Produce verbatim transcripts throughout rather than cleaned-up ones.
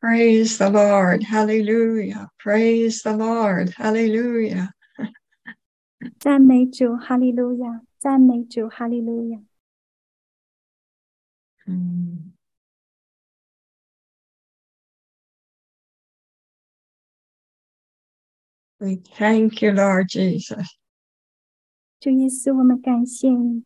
Praise the Lord. Hallelujah. Praise the Lord. Hallelujah. 赞美主，哈利路亚！赞美主，哈利路亚！ Mm. We thank you, Lord Jesus. 主耶稣，我们感谢你。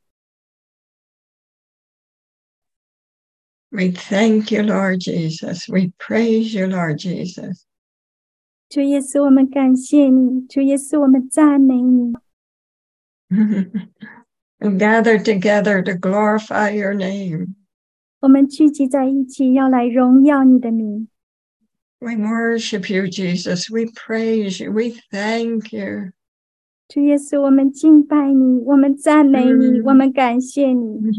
We thank you, Lord Jesus. We praise you, Lord Jesus. 主耶稣，我们感谢你。主耶稣，我们赞美你。 We gather together to glorify your name. 我们聚集在一起，要来荣耀你的名。 We worship you, Jesus. We praise you. We thank you. 主耶稣，我们敬拜你，我们赞美你， Mm. 我们感谢你。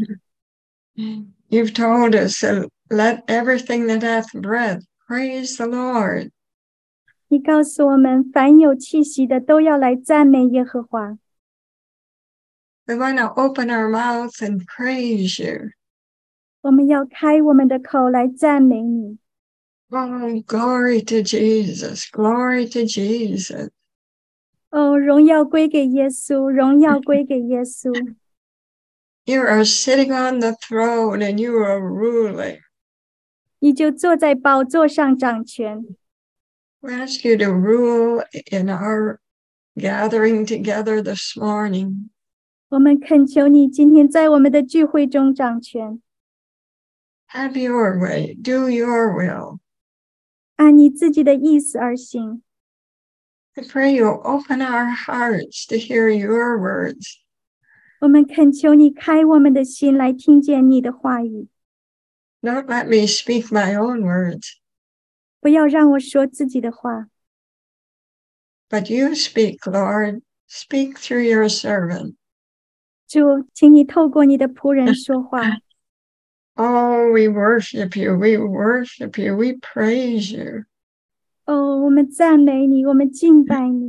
You've told us to let everything that hath breath praise the Lord. 你告诉我们，凡有气息的都要来赞美耶和华。 We want to open our mouths and praise you. 我们要开我们的口来赞美你。 Oh, glory to Jesus. Glory to Jesus. 哦，荣耀归给耶稣，荣耀归给耶稣。 You are sitting on the throne and you are ruling. 你就坐在宝座上掌权。 We ask you to rule in our gathering together this morning. 我们恳求你今天在我们的聚会中掌权， Have your way. Do your will. 按你自己的意思而行。 I pray you open our hearts to hear your words. 我们恳求你开我们的心来听见你的话语， Don't let me speak my own words, 不要让我说自己的话， but you speak, Lord. Speak through your servant. 主，请你透过你的仆人说话。 Oh, we worship you. We worship you. We praise you. 哦，我们赞美你，我们敬拜你。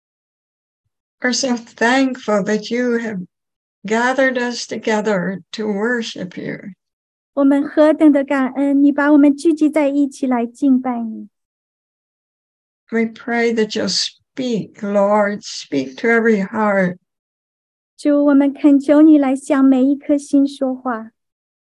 We're so thankful that you have gathered us together to worship you. 我们何等的感恩，你把我们聚集在一起来敬拜你。 We pray that you'll speak, Lord. Speak to every heart. 主，我们恳求你来向每一颗心说话。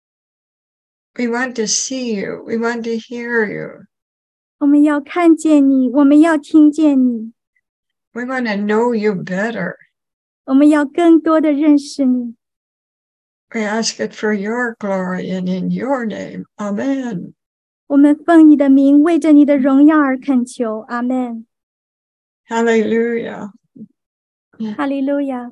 We want to see you. We want to hear you. 我们要看见你，我们要听见你， We want to know you better. 我们要更多的认识你。 We ask it for your glory and in your name. Amen. 我们奉你的名，为着你的荣耀而恳求。阿们。 Hallelujah. 哈利路亚。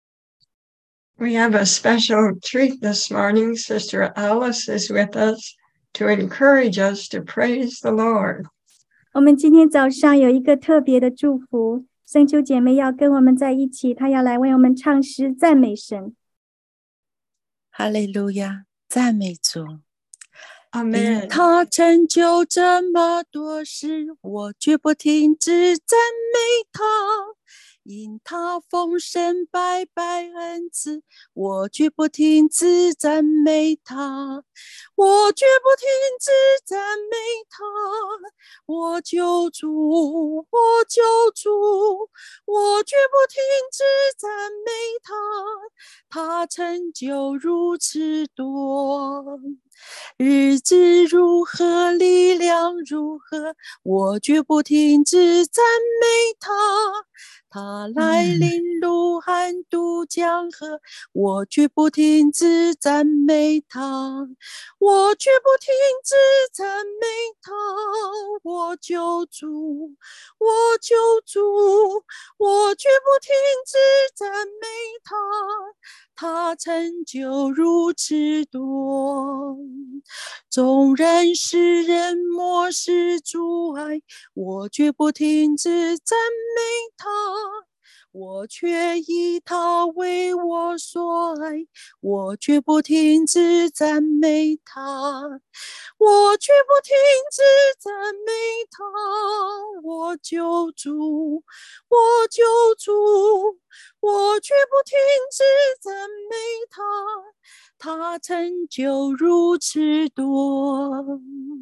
We have a special treat this morning. Sister Alice is with us to encourage us to praise the Lord. 我们今天早上有一个特别的祝福，圣秋姐妹要跟我们在一起，她要来为我们唱诗赞美神。 哈利路亚，赞美主。 Amen. 因他成就这么多事，我绝不停止赞美他。因他丰盛白白恩赐，我绝不停止赞美他。我绝不停止赞美他，我救主，我救主，我绝不停止赞美他。他成就如此多，日子如何，力量如何，我绝不停止赞美他。他来临如寒渡江河，我绝不停止赞美他。我绝不停止赞美他，我救主，我救主，我绝不停止赞美他。他成就如此多，纵然世人漠视阻碍，我绝不停止赞美他。我却以他为我所爱，我绝不停止赞美他。我绝不停止赞美他，我救主，我救主，我绝不停止赞美他。他成就如此多，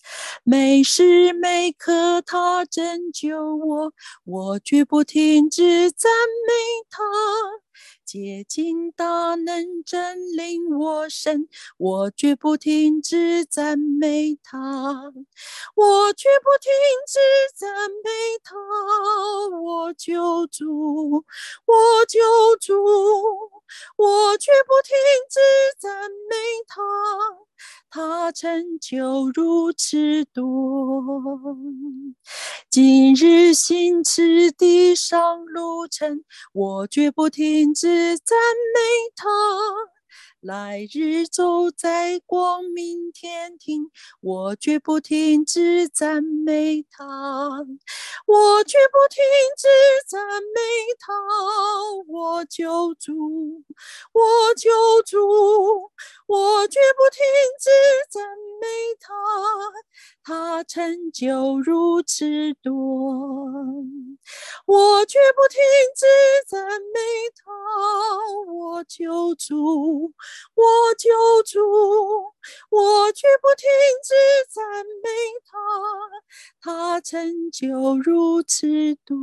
每时每刻他拯救我，我绝不停止赞美他。洁净大能真领我神，我绝不停止赞美他，我绝不停止赞美他，我救主，我救主，我绝不停止赞美他，他成就如此多。今日行此地上路程，我绝不停止赞美他。来日走在光明天庭，我绝不停止赞美他，我绝不停止赞美他，我救主，我救主，我绝不停止赞美他，他成就如此多。我绝不停止赞美他，我救主，我救主，我绝不停止赞美他，他成就如此多。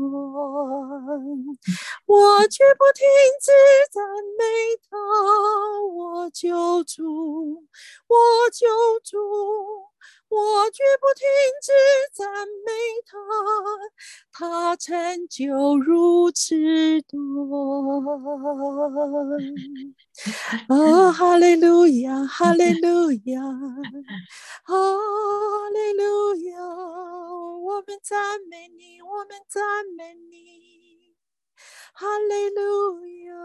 我绝不停止赞美他，我救主，我救主，我绝不停止赞美他，他成就如此多。哦，哈利路亚，哈利路亚，哈利路亚，我们赞美你，我们赞美你，哈利路亚。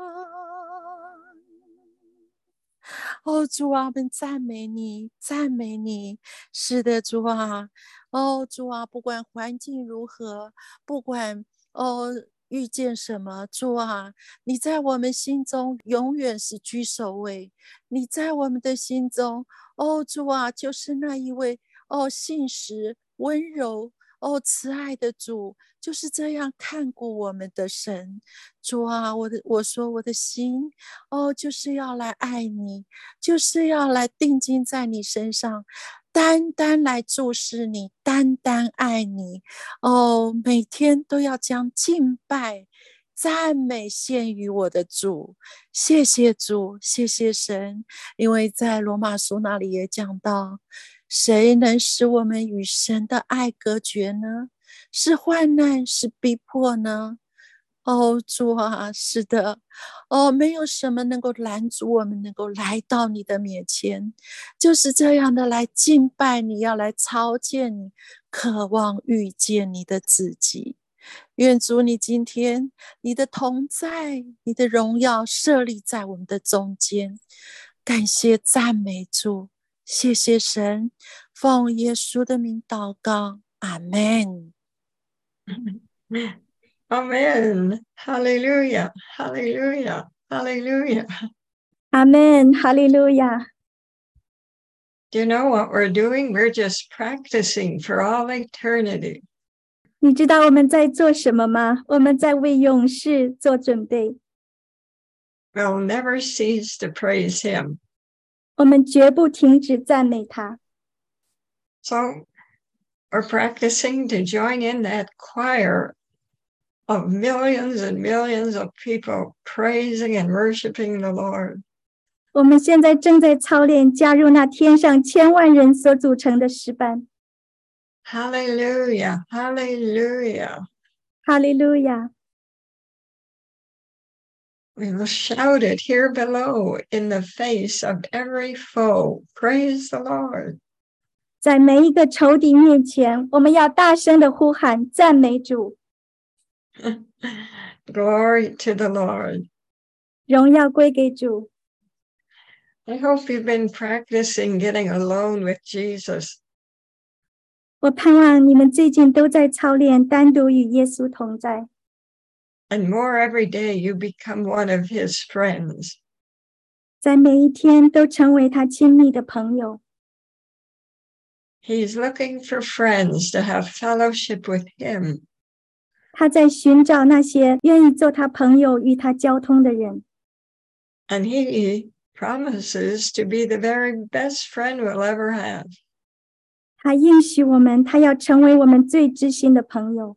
哦，主啊，我们赞美你，赞美你。是的，主啊，哦，主啊，不管环境如何，不管哦遇见什么，主啊，你在我们心中永远是居首位。你在我们的心中，哦，主啊，就是那一位哦信实、温柔、哦慈爱的主，就是这样看顾我们的神。主啊，我的我说我的心哦，就是要来爱你，就是要来定睛在你身上，单单来注视你，单单爱你。哦，每天都要将敬拜赞美献于我的主。谢谢主，谢谢神。因为在罗马书那里也讲到，谁能使我们与神的爱隔绝呢？是患难，是逼迫呢？哦，主啊，是的，哦，没有什么能够拦阻我们能够来到你的面前，就是这样的来敬拜你，要来朝见你，渴望遇见你的自己。愿主你今天你的同在，你的荣耀设立在我们的中间，感谢赞美主，谢谢神，奉耶稣的名祷告，阿们。 Amen. Hallelujah. Hallelujah. Hallelujah. Amen. Hallelujah. Do you know what we're doing? We're just practicing for all eternity. 你知道我们在做什么吗？我们在为永世做准备。 We'll never cease to praise him. 我们绝不停止赞美他。 So we're practicing to join in that choir of millions and millions of people praising and worshiping the Lord. 我们现在正在操练加入那天上千万人所组成的诗班。 Hallelujah, hallelujah. Hallelujah. We will shout it here below in the face of every foe. Praise the Lord. 在每一个仇敌面前，我们要大声的呼喊赞美主。 Glory to the Lord. 荣耀归给主。 I hope you've been practicing getting alone with Jesus. 我盼望你们最近都在操练单独与耶稣同在。 And more every day you become one of his friends. 在每一天都成为他亲密的朋友。 He's looking for friends to have fellowship with him. 他在寻找那些愿意做他朋友与他交通的人。 And he promises to be the very best friend we'll ever have. 他应许我们，他要成为我们最知心的朋友。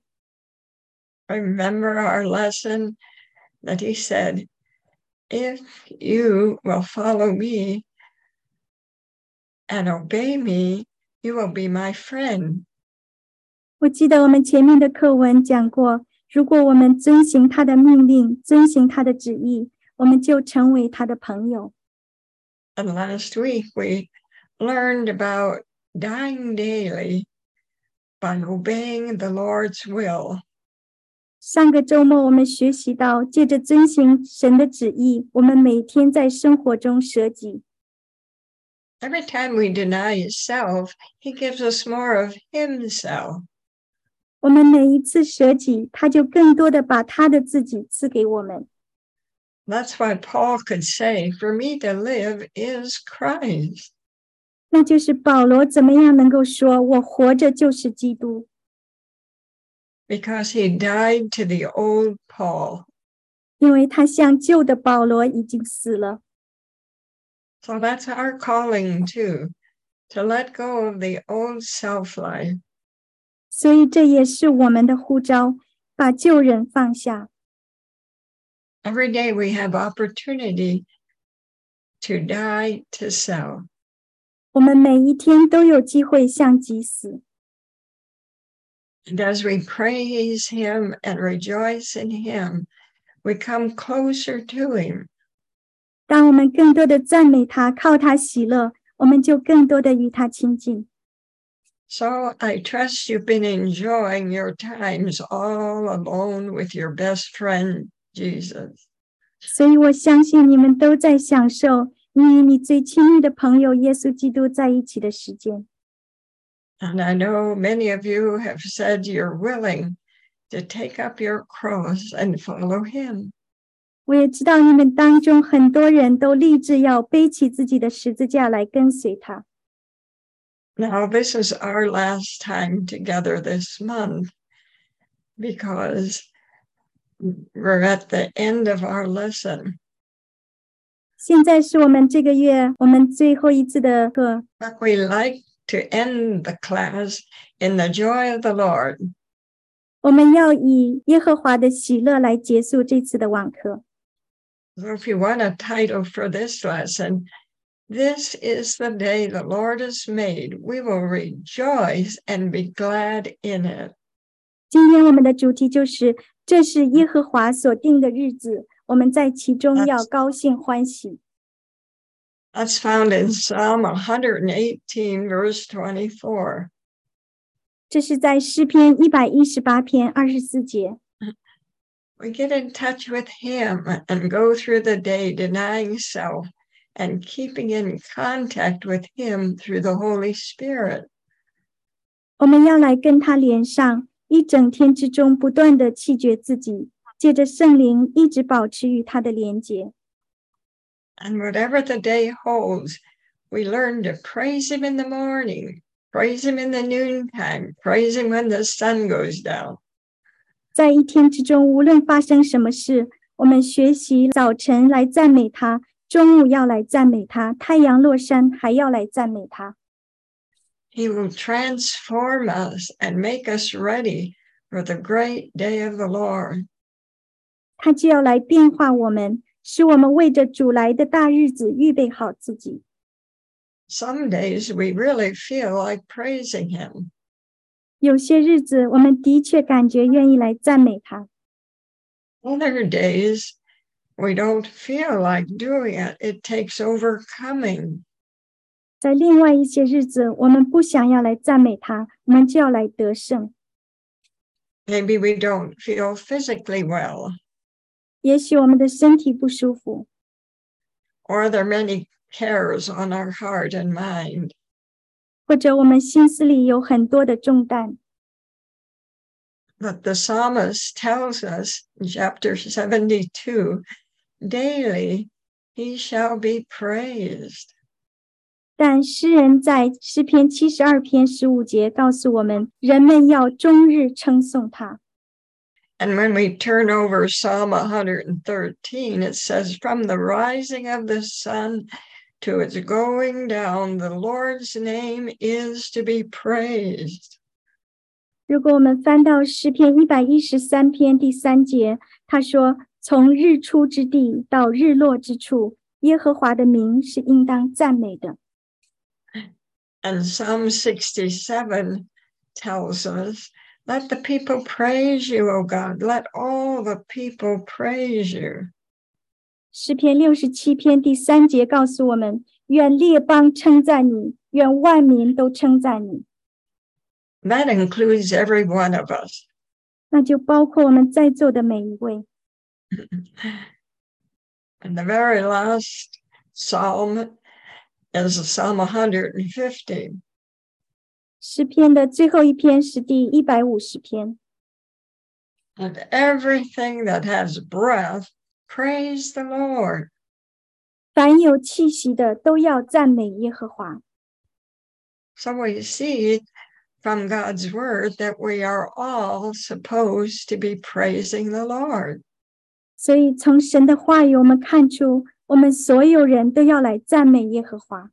Remember our lesson that he said, if you will follow me and obey me, you will be my friend. 我记得我们前面的课文讲过，如果我们遵行他的命令，遵行他的旨意，我们就成为他的朋友。 And last week we learned about dying daily by obeying the Lord's will. 上个周末我们学习到，借着遵行神的旨意，我们每天在生活中舍己。 Every time we deny self, he gives us more of himself. 我们每一次舍己，他就更多的把他的自己赐给我们。 That's why Paul could say, for me to live is Christ. 那就是保罗怎么样能够说，我活着就是基督。 Because he died to the old Paul. 因为他像旧的保罗已经死了。 So that's our calling too, to let go of the old self-life. 所以这也是我们的呼召，把旧人放下。 Every day we have opportunity to die to self. 我们每一天都有机会向己死。 And as we praise him and rejoice in him, we come closer to him. 当我们更多的赞美他，靠他喜乐，我们就更多的与他亲近。 So I trust you've been enjoying your times all alone with your best friend, Jesus. 所以我相信你们都在享受你与你最亲密的朋友耶稣基督在一起的时间。 And I know many of you have said you're willing to take up your cross and follow him. 我也知道你们当中很多人都立志要背起自己的十字架来跟随他。 Now, this is our last time together this month because we're at the end of our lesson. 现在是我们这个月我们最后一次的课。 But we like to end the class in the joy of the Lord. 我们要以耶和华的喜乐来结束这次的网课。 So if you want a title for this lesson, this is the day the Lord has made. We will rejoice and be glad in it. 今天我们的主题就是这是耶和华所定的日子，我们在其中要高兴欢喜。 That's found in Psalm one eighteen, verse twenty-four. 这是在诗篇一百一十八篇二十四节。 We get in touch with him and go through the day denying self and keeping in contact with him through the Holy Spirit. 我们要来跟他连上，一整天之中不断的弃绝自己，借着圣灵一直保持与他的连结。 And whatever the day holds, we learn to praise him in the morning, praise him in the noontime, praise him when the sun goes down. 在一天之中，无论发生什么事，我们学习早晨来赞美他，中午要来赞美他，太阳落山还要来赞美他。 He will transform us and make us ready for the great day of the Lord. 他就要来变化我们，使我们为着主来的大日子预备好自己。 Some days we really feel like praising him. 有些日子，我们的确感觉愿意来赞美他。 Other days, we don't feel like doing it. It takes overcoming. 在另外一些日子，我们不想要来赞美他，我们就要来得胜。 Maybe we don't feel physically well. 也许我们的身体不舒服， Or there are many cares on our heart and mind. 或者我们心思里有很多的重担。 But the psalmist tells us in chapter seventy-two, daily he shall be praised. 但诗人在诗篇七十二篇十五节告诉我们，人们要终日称颂他。 And when we turn over Psalm one thirteen, it says, from the rising of the sun to its going down, the Lord's name is to be praised. 如果我们翻到诗篇一百一十三篇第三节，他说：“从日出之地到日落之处，耶和华的名是应当赞美的。” And Psalm sixty-seven tells us, "Let the people praise you, O God. Let all the people praise you." 诗篇六十七篇第三节告诉我们：愿列邦称赞你，愿万民都称赞你。 That includes every one of us. 那就包括我们在座的每一位。 And the very last psalm is Psalm one hundred fifty. 诗篇的最后一篇是第一百五十篇。 And everything that has breath, praise the Lord. 凡有气息的都要赞美耶和华。 So we see from God's word that we are all supposed to be praising the Lord. 所以从神的话语我们看出，我们所有人都要来赞美耶和华。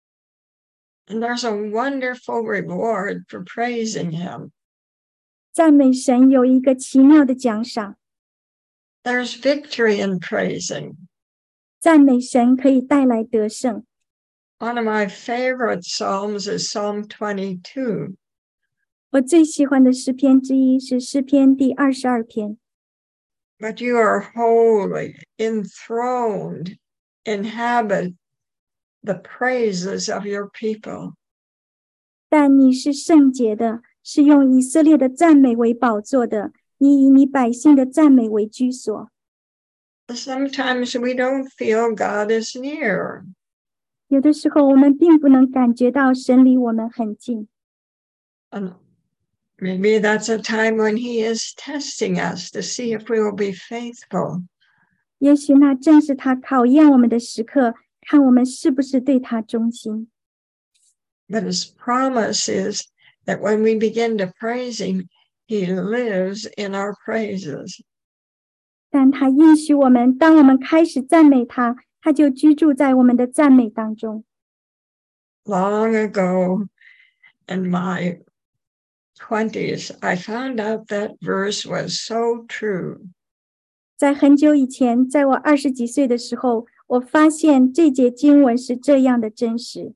And there's a wonderful reward for praising him. 赞美神有一个奇妙的奖赏。 There's victory in praising. 赞美神可以带来得胜。 One of my favorite psalms is Psalm twenty-two. 我最喜欢的诗篇之一是诗篇第二十二篇。 But you are holy, enthroned, inhabit the praises of your people. 但你是圣洁的，是用以色列的赞美为宝座的，你以你百姓的赞美为居所。 Sometimes we don't feel God is near. 有的时候我们并不能感觉到神离我们很近。 And maybe that's a time when he is testing us to see if we will be faithful. 也许那正是他考验我们的时刻，看我们是不是对他忠心。 But his promise is that when we begin to praise him, he lives in our praises. 但他应许我们，当我们开始赞美他，他就居住在我们的赞美当中。 Long ago, in my twenties, I found out that verse was so true. 在很久以前，在我二十几岁的时候，我发现这节经文是这样的真实。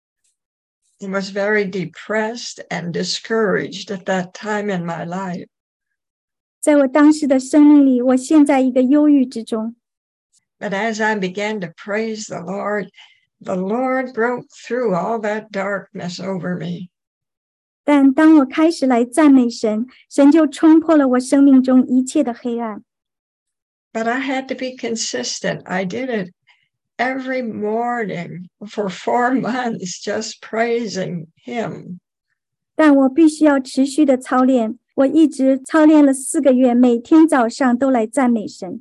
I was very depressed and discouraged at that time in my life. 在我当时的生命里，我陷在一个忧郁之中。 But as I began to praise the Lord, the Lord broke through all that darkness over me. 但当我开始来赞美神，神就冲破了我生命中一切的黑暗。 But I had to be consistent. I did it every morning for four months, just praising him. 但我必须要持续的操练，我一直操练了四个月，每天早上都来赞美神。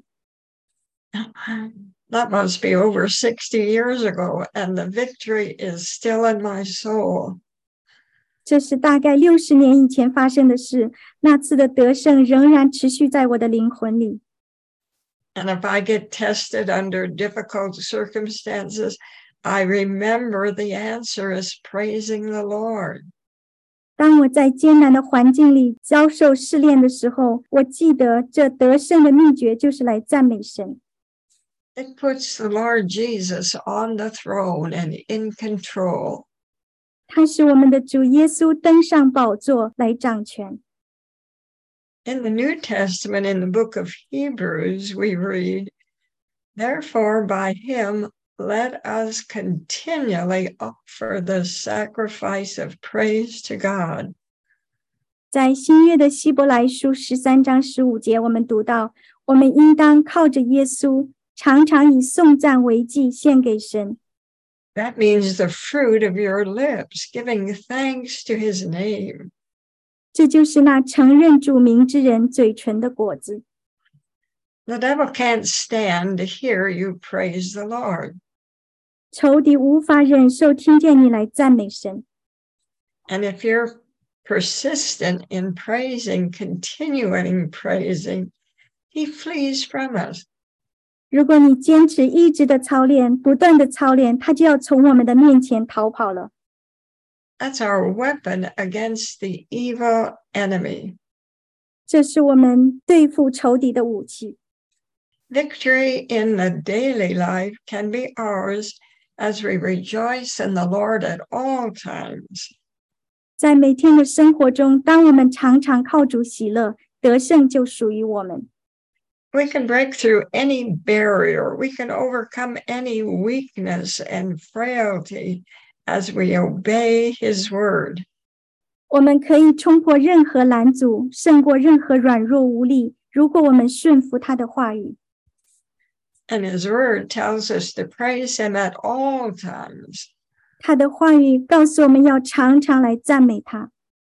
That must be over sixty years ago, and the victory is still in my soul. 这是大概六十年以前发生的事，那次的得胜仍然持续在我的灵魂里。 And if I get tested under difficult circumstances, I remember the answer is praising the Lord. 当我在艰难的环境里遭受试炼的时候，我记得这得胜的秘诀就是来赞美神。 It puts the Lord Jesus on the throne and in control. 它使我们的主耶稣登上宝座来掌权。 In the New Testament, in the book of Hebrews, we read, "Therefore, by him, let us continually offer the sacrifice of praise to God." 在新约的希伯来书十三章十五节，我们读到，我们应当靠着耶稣，常常以颂赞为祭献给神。 That means the fruit of your lips, giving thanks to his name. 这就是那承认主名之人嘴唇的果子。 The devil can't stand to hear you praise the Lord. 仇敌无法忍受听见你来赞美神。 And if you're persistent in praising, continuing praising, he flees from us. 如果你坚持一直的操练，不断的操练，他就要从我们的面前逃跑了。 That's our weapon against the evil enemy. 这是我们对付仇敌的武器。 Victory in the daily life can be ours as we rejoice in the Lord at all times. 在每天的生活中，当我们常常靠主喜乐，得胜就属于我们。 We can break through any barrier. We can overcome any weakness and frailty as we obey His word. 我们可以冲破任何拦阻，胜过任何软弱无力，如果我们顺服他的话语。 And His word tells us to praise Him at all times. 他的话语告诉我们要常常来赞美他。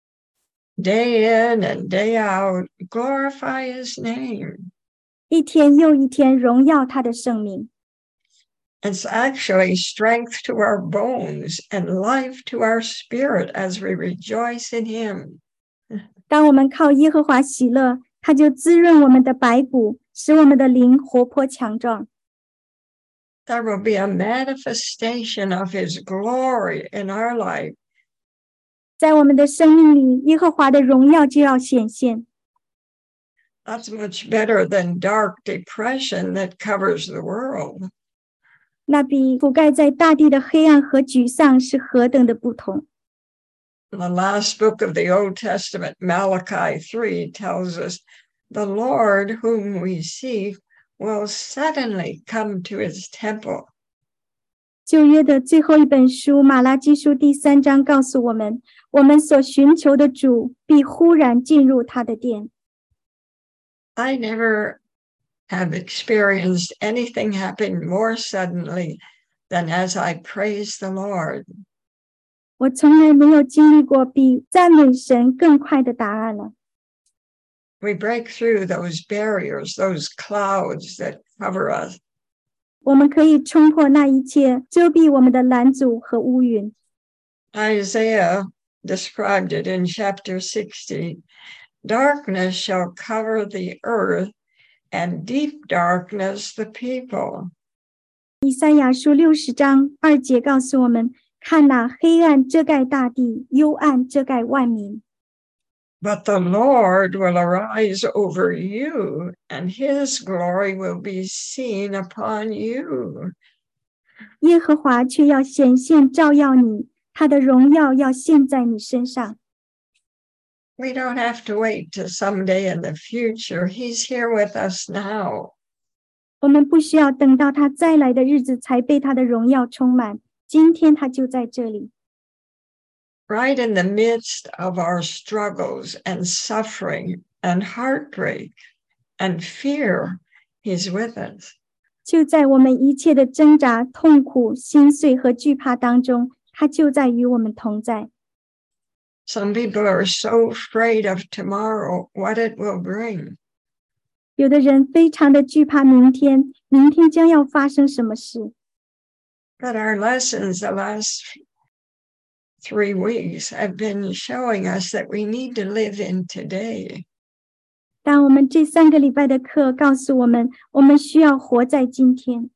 Day in and day out, glorify His name. 一天又一天荣耀他的圣名。 It's actually strength to our bones and life to our spirit as we rejoice in Him. 当我们靠耶和华喜乐，他就滋润我们的白骨，使我们的灵活泼强壮。 There will be a manifestation of His glory in our life. 在我们的生命里，耶和华的荣耀就要显现。 That's much better than dark depression that covers the world. 那比覆盖在大地的黑暗和沮丧是何等的不同。 The last book of the Old Testament, Malachi three, tells us, the Lord whom we seek will suddenly come to His temple. 旧约的最后一本书马拉基书第三章告诉我们，我们所寻求的主必忽然进入他的殿。 I never have experienced anything happen more suddenly than as I praise the Lord. 我从来没有经历过比赞美神更快的答案了。 We break through those barriers, those clouds that cover us. 我们可以冲破那一切遮蔽我们的拦阻和乌云。 Isaiah described it in chapter sixty. Darkness shall cover the earth, and deep darkness the people. 以赛亚书六十章二节告诉我们，看哪，黑暗遮盖大地，幽暗遮盖万民。 But the Lord will arise over you, and His glory will be seen upon you. 耶和华却要显现照耀你，他的荣耀要现在你身上。 We don't have to wait till someday in the future. He's here with us now. 我们不需要等到他再来的日子才被他的荣耀充满，今天他就在这里。 Right in the midst of our struggles and suffering and heartbreak and fear, He's with us. 就在我们一切的挣扎、痛苦、心碎和惧怕当中，他就在与我们同在。 Some people are so afraid of tomorrow, what it will bring. 有的人非常的惧怕明天，明天将要发生什么事。 But our lessons the last three weeks have been showing us that we need to live in today. 但我们这三个礼拜的课告诉我们，我们需要活在今天。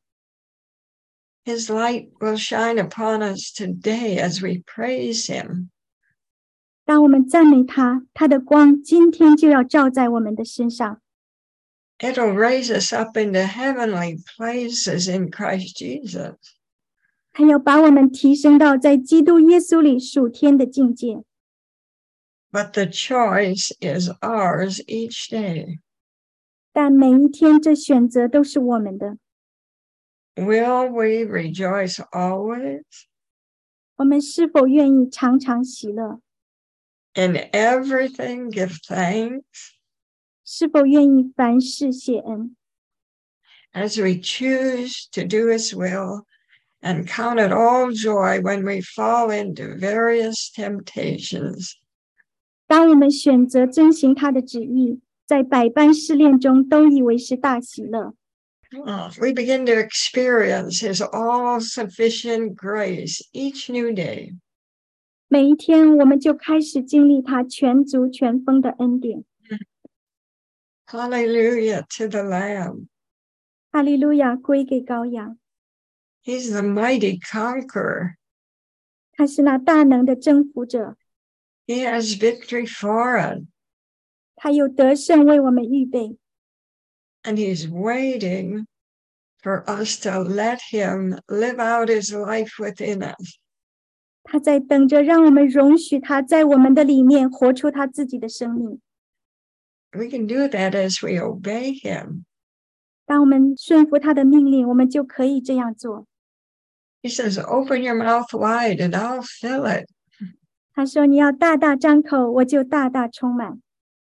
His light will shine upon us today as we praise Him. 当我们赞美他，他的光今天就要照在我们的身上。 It'll raise us up into heavenly places in Christ Jesus. 他要把我们提升到在基督耶稣里属天的境界。 But the choice is ours each day. 但每一天这选择都是我们的。 Will we rejoice always? 我们是否愿意常常喜乐？ In everything give thanks? 是否愿意凡事谢恩？ As we choose to do His will and count it all joy when we fall into various temptations. 当我们选择遵行他的旨意，在百般试炼中都以为是大喜乐。 Uh, we begin to experience His all-sufficient grace each new day. 每一天我们就开始经历他全足全丰的恩典。 Hallelujah to the Lamb. 哈利路亚，归给羔羊。 He's the mighty conqueror. 他是那大能的征服者， He has victory for us. 他有得胜为我们预备， And he's waiting for us to let him live out his life within us. 他在等着让我们容许他在我们的里面活出他自己的生命。 We can do that as we obey him. 当我们顺服他的命令，我们就可以这样做。 He says, open your mouth wide and I'll fill it. 他说你要大大张口，我就大大充满。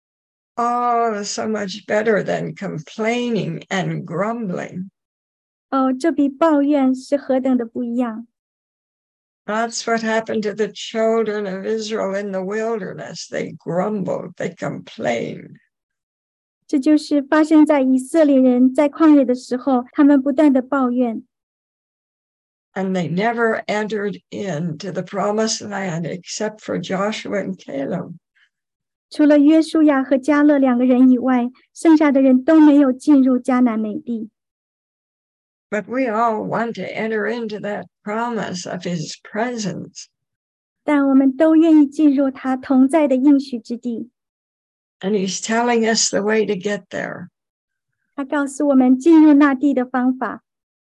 Oh, so much better than complaining and grumbling. 哦，这比抱怨是何等的不一样。 That's what happened to the children of Israel in the wilderness. They grumbled, they complained. 这就是发生在以色列人在旷野的时候，他们不断的抱怨， And they never entered into the promised land except for Joshua and Caleb. 除了约书亚和迦勒两个人以外，剩下的人都没有进入迦南美地。 But we all want to enter into that promise of his presence. 但我们都愿意进入他同在的应许之地。 And he's telling us the way to get there. 他告诉我们进入那地的方法，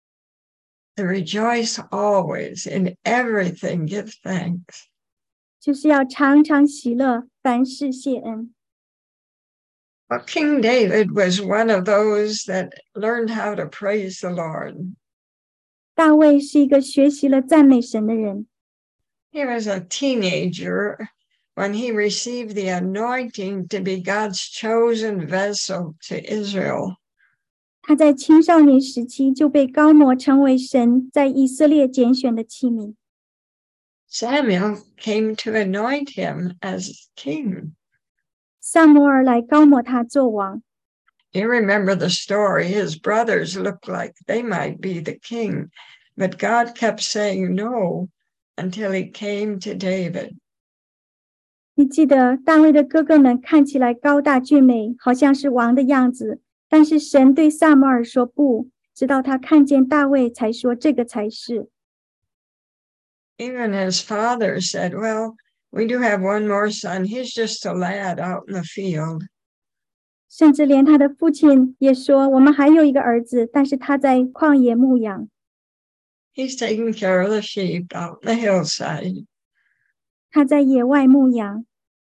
To rejoice always, in everything give thanks. 就是要常常喜乐，凡事谢恩。 Well, King David was one of those that learned how to praise the Lord. 大卫是一个学习了赞美神的人， He was a teenager when he received the anointing to be God's chosen vessel to Israel. 他在青少年时期就被膏抹成为神在以色列拣选的器皿。 Samuel came to anoint him as king. 撒母耳来膏抹他做王。 You remember the story. His brothers looked like they might be the king, but God kept saying no until he came to David. 你记得大卫的哥哥们看起来高大俊美，好像是王的样子，但是神对撒母耳说不，直到他看见大卫才说这个才是。 Even his father said, well, we do have one more son. He's just a lad out in the field. 甚至连他的父亲也说，我们还有一个儿子，但是他在旷野牧羊， He's taking care of the sheep out in the hillside. 他在野外牧羊。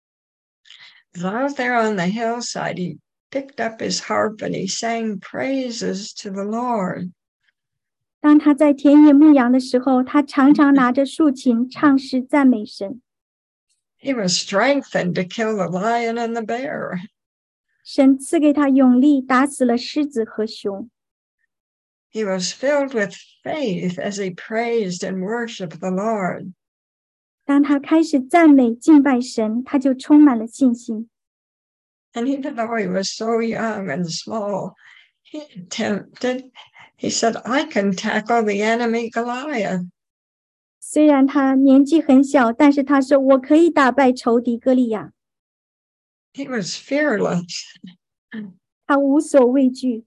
So out there on the hillside, he picked up his harp and he sang praises to the Lord. 当他在田野牧羊的时候，他常常拿着竖琴唱诗赞美神。 He was strengthened to kill the lion and the bear. 神赐给他勇力，打死了狮子和熊。 He was filled with faith as he praised and worshiped the Lord. 当他开始赞美敬拜神，他就充满了信心。 And even though he was so young and small, he attempted, he said, I can tackle the enemy Goliath. 虽然他年纪很小，但是他说我可以打败仇敌歌利亚。 He was fearless. 他无所畏惧。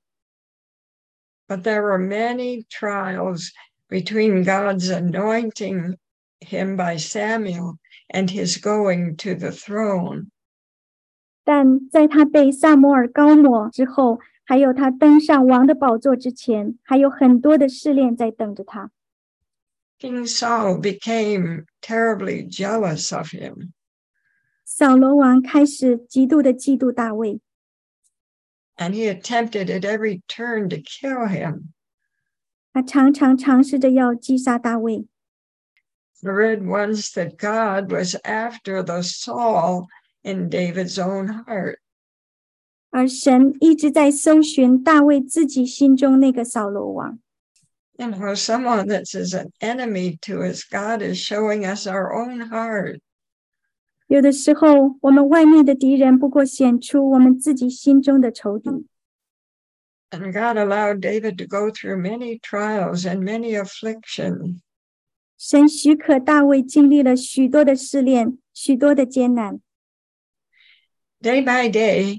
But there were many trials between God's anointing him by Samuel and his going to the throne. 但在他被撒母耳膏抹之后，还有他登上王的宝座之前，还有很多的试炼在等着他。 King Saul became terribly jealous of him. 扫罗王开始极度的嫉妒大卫， And he attempted at every turn to kill him. 他常常尝试着要击杀大卫。 I read once that God was after the Saul in David's own heart. 而神一直在搜寻大卫自己心中那个扫罗王。 You know, someone that is an enemy to us, God is showing us our own heart. 有的时候，我们外面的敌人不过显出我们自己心中的仇敌。 And God allowed David to go through many trials and many afflictions. 神许可大卫经历了许多的试炼，许多的艰难。 Day by day,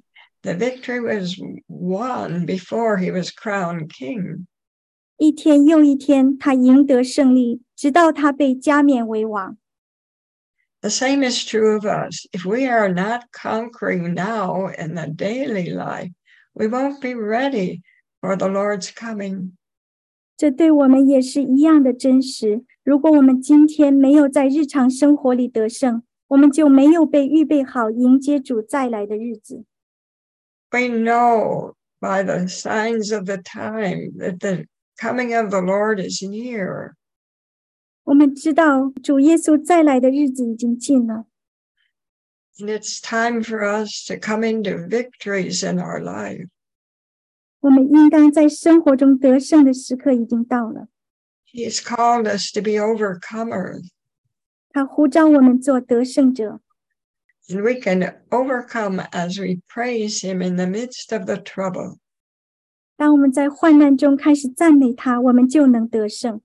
the victory was won before he was crowned king. 一天又一天，他赢得胜利，直到他被加冕为王。 The same is true of us. If we are not conquering now in the daily life, we won't be ready for the Lord's coming. 这对我们也是一样的真实。如果我们今天没有在日常生活里得胜，我们就没有被预备好迎接主再来的日子。 We know by the signs of the time that the coming of the Lord is near. 我们知道主耶稣再来的日子已经近了。 And it's time for us to come into victories in our life. 我们应当在生活中得胜的时刻已经到了。 He has called us to be overcomers. 他呼召我们做得胜者。 And we can overcome as we praise him in the midst of the trouble. 当我们在患难中开始赞美他，我们就能得胜。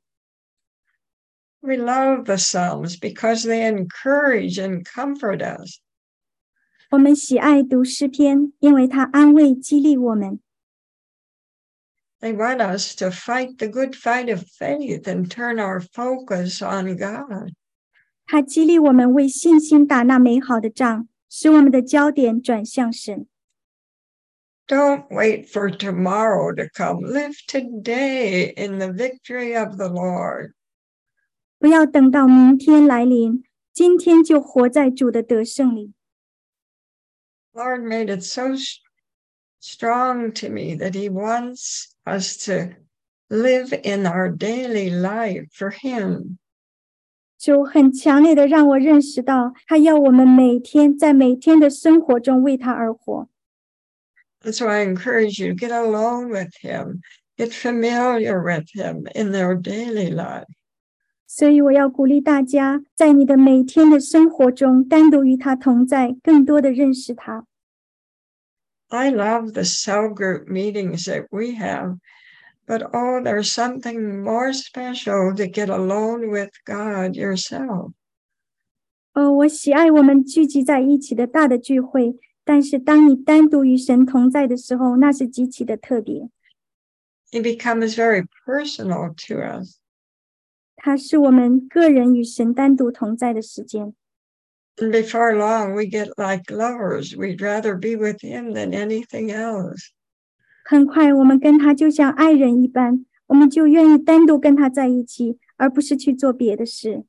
We love the Psalms because they encourage and comfort us. 我们喜爱读诗篇，因为它安慰激励我们。 They want us to fight the good fight of faith and turn our focus on God. 它激励我们为信心打那美好的仗，使我们的焦点转向神。 Don't wait for tomorrow to come. Live today in the victory of the Lord. 不要等到明天来临，今天就活在主的得胜里。 Lord made it so strong to me that he wants us to live in our daily life for him. 主很强烈的让我认识到，他要我们每天在每天的生活中为他而活。 That's why I encourage you to get alone with him, get familiar with him in their daily life. 所以我要鼓励大家，在你的每天的生活中，单独与他同在，更多的认识他。 I love the cell group meetings that we have, but oh, there's something more special to get alone with God yourself. 哦，我喜爱我们聚集在一起的大的聚会，但是当你单独与神同在的时候，那是极其的特别。 It becomes very personal to us. 它是我们个人与神单独同在的时间。 And before long, we get like lovers. We'd rather be with him than anything else. 很快，我们跟他就像爱人一般，我们就愿意单独跟他在一起，而不是去做别的事。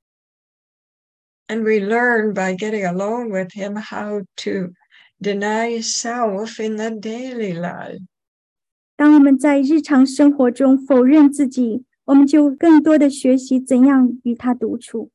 And we learn by getting alone with him how to deny self in the daily life. 当我们在日常生活中否认自己，我们就更多的学习怎样与他独处。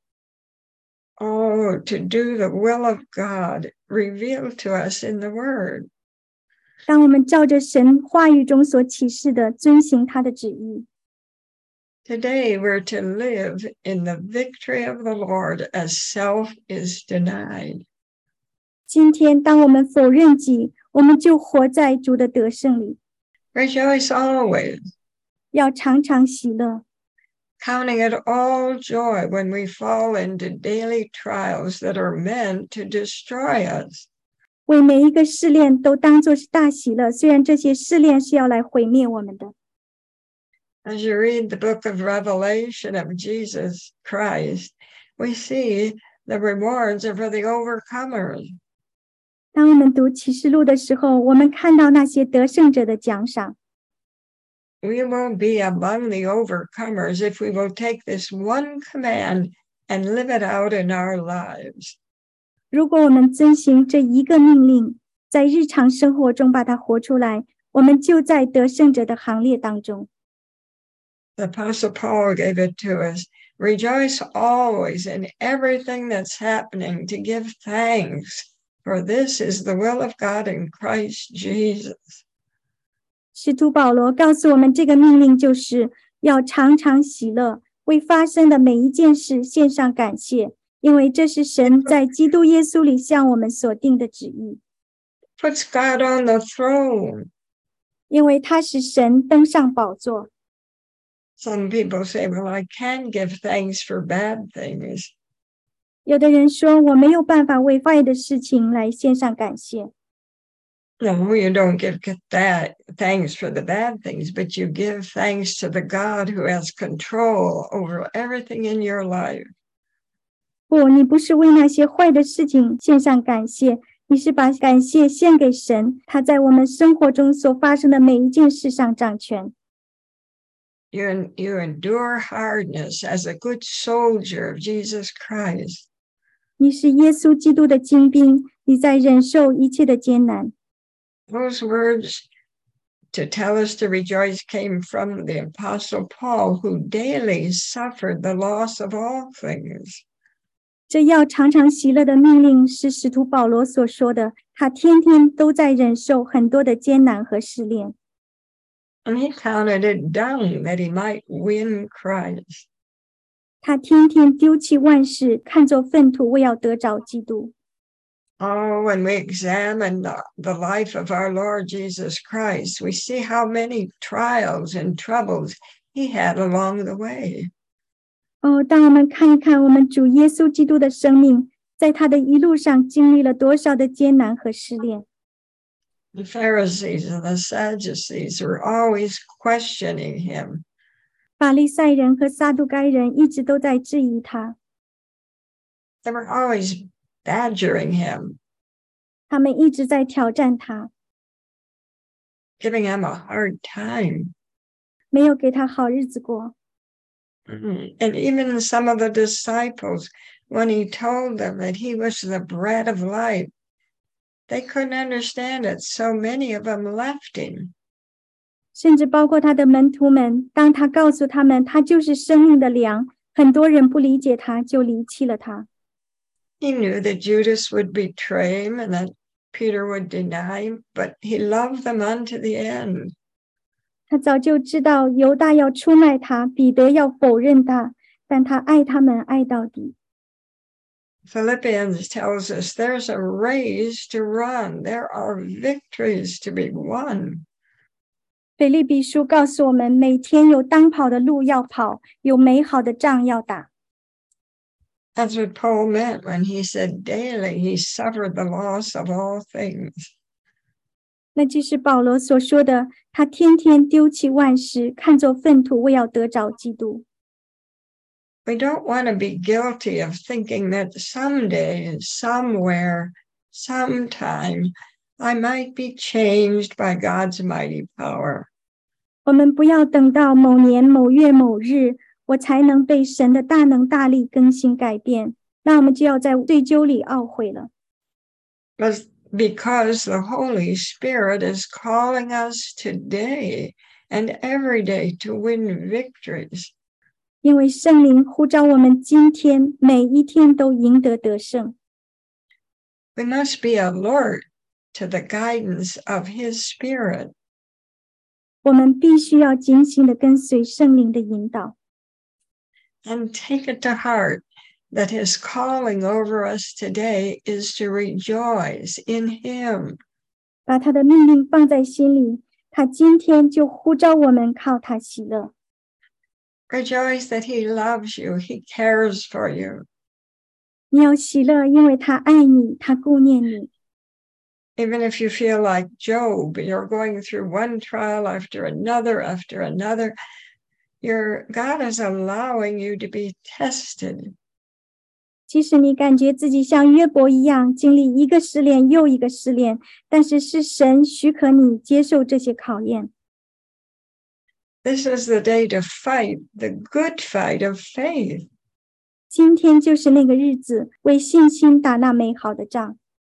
Oh, to do the will of God revealed to us in the Word. 当我们照着神话语中所启示的遵行他的旨意。 Today we're to live in the victory of the Lord as self is denied. 今天当我们否认己，我们就活在主的得胜里。 Rejoice always. 要常常喜乐。 Counting it all joy when we fall into daily trials that are meant to destroy us. 为每一个试炼都当作是大喜乐，虽然这些试炼是要来毁灭我们的。 As you read the book of Revelation of Jesus Christ, we see the rewards are for the overcomers. 当我们读启示录的时候，我们看到那些得胜者的奖赏。 We will be among the overcomers if we will take this one command and live it out in our lives. 如果我们遵行这一个命令，在日常生活中把它活出来，我们就在得胜者的行列当中。 The Apostle Paul gave it to us. Rejoice always in everything that's happening, to give thanks, for this is the will of God in Christ Jesus. 使徒保罗告诉我们，这个命令就是要常常喜乐，为发生的每一件事献上感谢，因为这是神在基督耶稣里向我们所定的旨意。 Puts God on the throne. 因为他使神登上宝座。 Some people say, well, I can give thanks for bad things. 有的人说，我没有办法为坏的事情来献上感谢。 No, you don't give that thanks for the bad things, but you give thanks to the God who has control over everything in your life. 不，你不是为那些坏的事情献上感谢，你是把感谢献给神，他在我们生活中所发生的每一件事上掌权。 You, you endure hardness as a good soldier of Jesus Christ. 你是耶稣基督的精兵，你在忍受一切的艰难。 Those words to tell us to rejoice came from the Apostle Paul, who daily suffered the loss of all things. 这要常常喜乐的命令是使徒保罗所说的，他天天都在忍受很多的艰难和试炼。 And he counted it dung that he might win Christ. 他天天丢弃万事，看作粪土，为要得着基督。 Oh, when we examine the, the life of our Lord Jesus Christ, we see how many trials and troubles he had along the way. 哦，当我们看一看我们主耶稣基督的生命，在他的一路上经历了多少的艰难和试炼。 The Pharisees and the Sadducees were always questioning him. 法利赛人和撒都该人一直都在质疑他。 They were always badgering him. 他们一直在挑战他， giving him a hard time. 没有给他好日子过。 Mm-hmm. And even some of the disciples, when he told them that he was the bread of life, they couldn't understand it. So many of them left him. 甚至包括他的门徒们，当他告诉他们他就是生命的粮，很多人不理解他，就离弃了他。 He knew that Judas would betray him and that Peter would deny him, but he loved them unto the end. 他早就知道犹大要出卖他，彼得要否认他，但他爱他们爱到底。 Philippians tells us there's a race to run. There are victories to be won. 腓立比书告诉我们，每天有当跑的路要跑，有美好的仗要打。 That's what Paul meant when he said daily he suffered the loss of all things. 那就是保罗所说的，他天天丢弃万事，看作粪土，为要得着基督。 We don't want to be guilty of thinking that someday, somewhere, sometime, I might be changed by God's mighty power. 我们不要等到某年某月某日，我才能被神的大能大力更新改变，那我们就要在罪疚里懊悔了。 But because the Holy Spirit is calling us today and every day to win victories. 因为圣灵呼召我们今天每一天都赢得得胜。 We must be alert to the guidance of His Spirit. 我们必须要警醒地跟随圣灵的引导。 And take it to heart that His calling over us today is to rejoice in Him. 把他的命令放在心里，他今天就呼召我们靠他喜乐。 Rejoice that He loves you, He cares for you. 你要喜乐，因为他爱你，他顾念你。 Even if you feel like Job, you're going through one trial after another, after another, your God is allowing you to be tested. 即使你感觉自己像约伯一样经历一个试炼又一个试炼，但是是神许可你接受这些考验。 This is the day to fight the good fight of faith. 今天就是那个日子，为信心打那美好的仗。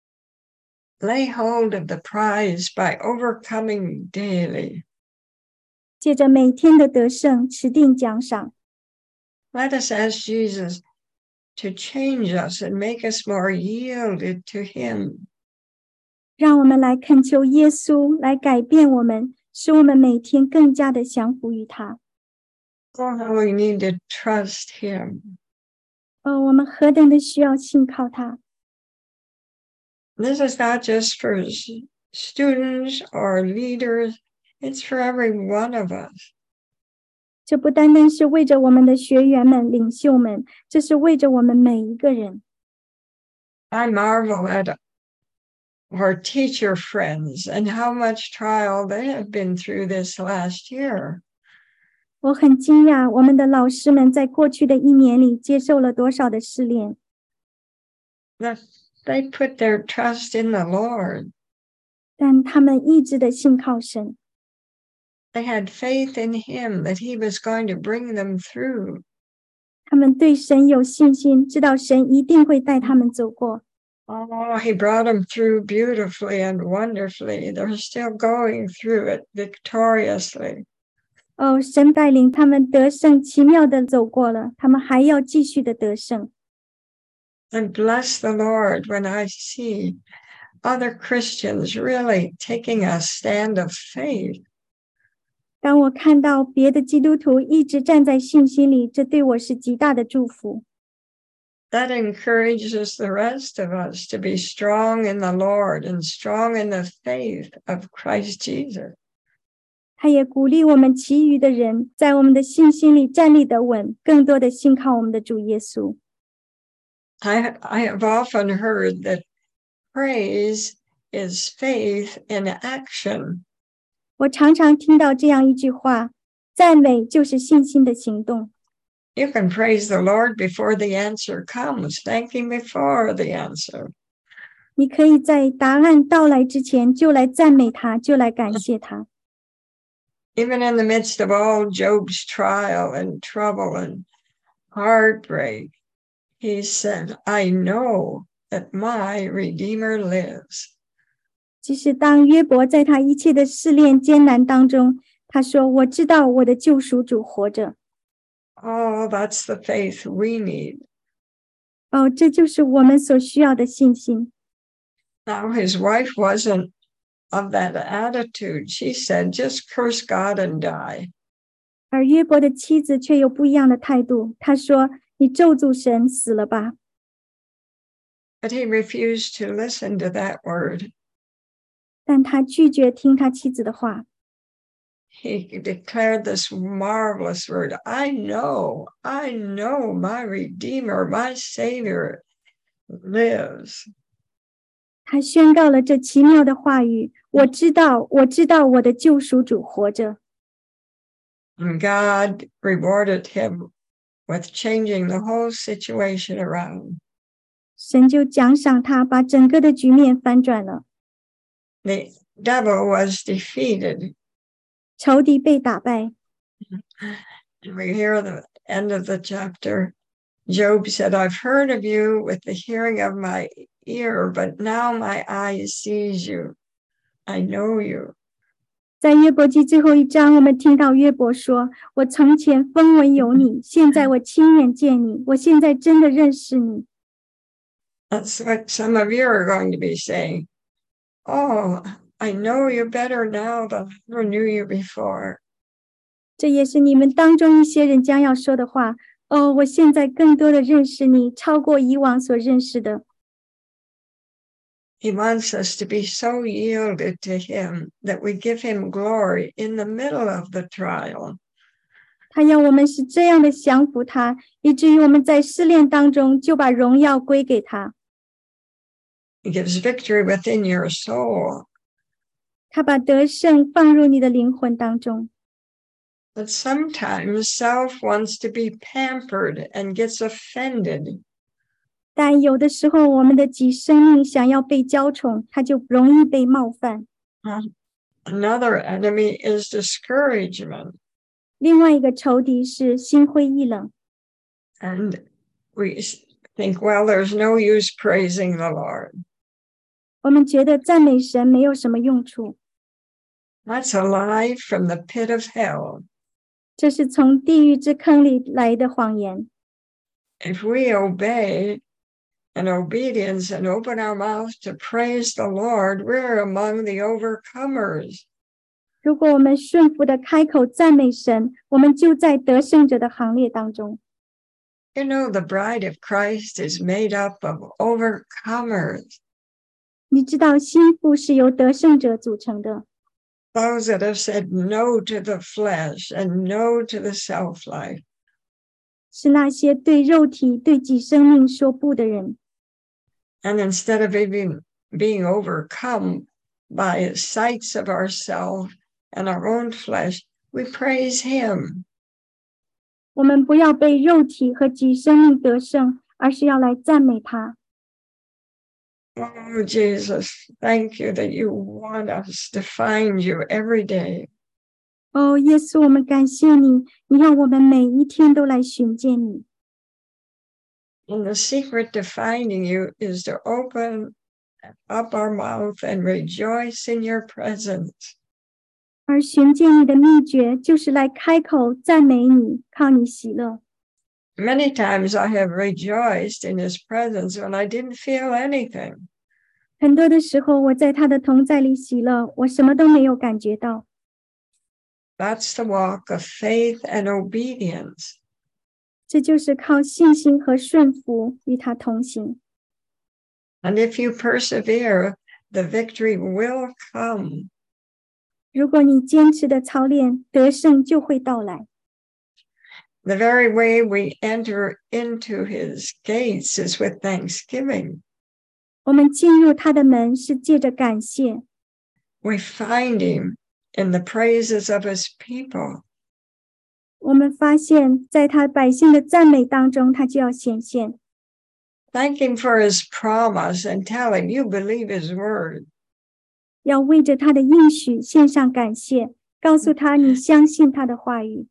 Lay hold of the prize by overcoming daily. 借着每天的得胜，持定奖赏。 Let us ask Jesus to change us and make us more yielded to Him. 让我们来恳求耶稣来改变我们，使我们每天更加的降服于他。 Oh, how we need to trust Him. 哦，我们何等的需要信靠他。 This is not just for students or leaders. It's for every one of us. 这不单单是为着我们的学员们、领袖们，这是为着我们每一个人。 I marvel at our teacher friends and how much trial they have been through this last year. 我很惊讶，我们的老师们在过去的一年里接受了多少的试炼。 That they put their trust in the Lord. 但他们一直的信靠神。 They had faith in Him that He was going to bring them through. 他们对神有信心，知道神一定会带他们走过。 Oh, He brought them through beautifully and wonderfully. They're still going through it victoriously. 哦，神带领他们得胜，奇妙的走过了，他们还要继续的得胜。 And bless the Lord when I see other Christians really taking a stand of faith. 当我看到别的基督徒一直站在信心里，这对我是极大的祝福。 That encourages the rest of us to be strong in the Lord and strong in the faith of Christ Jesus. 他也鼓励我们其余的人在我们的信心里站立得稳，更多的信靠我们的主耶稣。 I, I have often heard that praise is faith in action. 我常常听到这样一句话，赞美就是信心的行动。 You can praise the Lord before the answer comes. Thank Him before the answer. 你可以在答案到来之前就来赞美他，就来感谢他。 Even in the midst of all Job's trial and trouble and heartbreak, he said, I know that my Redeemer lives. 即使当约伯在他一切的试炼艰难当中，他说，我知道我的救赎主活着。 Oh, that's the faith we need. 哦，这就是我们所需要的信心。 Now, his wife wasn't of that attitude. She said, just curse God and die. 而约伯的妻子却有不一样的态度，她说，你咒诅神，死了吧。 But he refused to listen to that word. 但他拒绝听他妻子的话。 He declared this marvelous word. I know, I know my Redeemer, my Savior lives. 他宣告了这奇妙的话语，我知道，我知道我的救赎主活着。 And God rewarded him with changing the whole situation around. 神就奖赏他，把整个的局面翻转了。 The devil was defeated. 仇敌被打败。 And we hear the end of the chapter. Job said, I've heard of you with the hearing of my ear, but now my eye sees you. I know you. 在约伯记最后一章，我们听到约伯说，我从前风闻有你，现在我亲眼见你，我现在真的认识你。 That's what some of you are going to be saying. Oh, I know you better now than I ever knew you before. 这也是你们当中一些人将要说的话。哦，我现在更多的认识你，超过以往所认识的。 He wants us to be so yielded to him that we give him glory in the middle of the trial. 他要我们是这样的降服他，以至于我们在试炼当中就把荣耀归给他。 He gives victory within your soul. 他把得胜放入你的灵魂当中。 But sometimes self wants to be pampered and gets offended. 但有的时候，我们的己生命想要被娇宠，它就容易被冒犯。 Another enemy is discouragement. 另外一个仇敌是心灰意冷。 And we think, well, there's no use praising the Lord. 我们觉得赞美神没有什么用处。 That's a lie from the pit of hell. 这是从地狱之坑里来的谎言。 If we obey and obedience and open our mouths to praise the Lord, we're among the overcomers. 如果我们顺服的开口赞美神，我们就在得胜者的行列当中。 You know, the bride of Christ is made up of overcomers. 你知道心腹是由得胜者组成的。 Those that have said no to the flesh and no to the self-life. 是那些对肉体、对己生命说不的人。 And instead of even being overcome by sights of ourselves and our own flesh, we praise him. 我们不要被肉体和己生命得胜，而是要来赞美他。 Oh, Jesus, thank you that you want us to find you every day. 哦，耶稣，我们感谢你，你让我们每一天都来寻见你。 And the secret to finding you is to open up our mouth and rejoice in your presence. 而寻见你的秘诀就是来开口赞美你，靠你喜乐。 Many times I have rejoiced in his presence when I didn't feel anything. 很多的时候，我在他的同在里喜乐，我什么都没有感觉到。 That's the walk of faith and obedience. 这就是靠信心和顺服与他同行。 And if you persevere, the victory will come. 如果你坚持的操练，得胜就会到来。 The very way we enter into his gates is with thanksgiving. 我们进入他的门是借着感谢。 We find him in the praises of his people. 我们发现在他百姓的赞美当中，他就要显现。 Thank him for his promise and tell him you believe his word. 要为着他的应许献上感谢，告诉他你相信他的话语。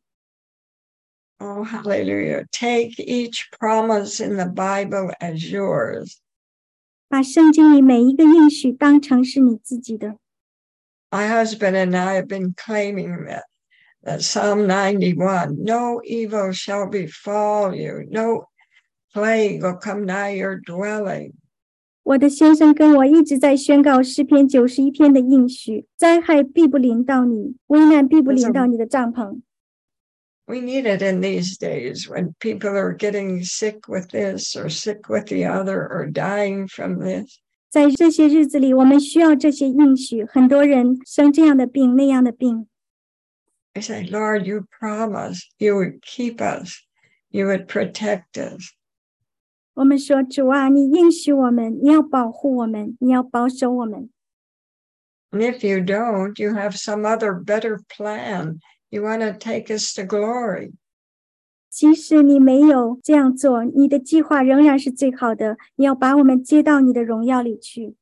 Oh, hallelujah. Take each promise in the Bible as yours. 把圣经里每一个应许当成是你自己的。 My husband and I have been claiming that, that Psalm ninety-one, no evil shall befall you, no plague will come nigh your dwelling. 我的先生跟我一直在宣告诗篇九十一篇的应许，灾害必不临到你，危难必不临到你的帐篷。 We need it in these days when people are getting sick with this or sick with the other or dying from this. 在这些日子里，我们需要这些应许，很多人生这样的病那样的病。 I say, Lord, you promised you would keep us, you would protect us. 我们说，主啊，你应许我们，你要保护我们，你要保守我们。 And if you don't, you have some other better plan. You want to take us to glory. 即使你没有这样做，你的计划仍然是最好的，你要把我们接到你的荣耀里去。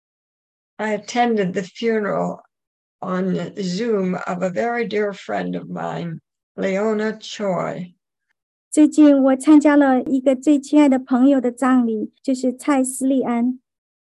I attended the funeral on Zoom of a very dear friend of mine, Leona Choi. 最近我参加了一个最亲爱的朋友的葬礼，就是蔡斯利安。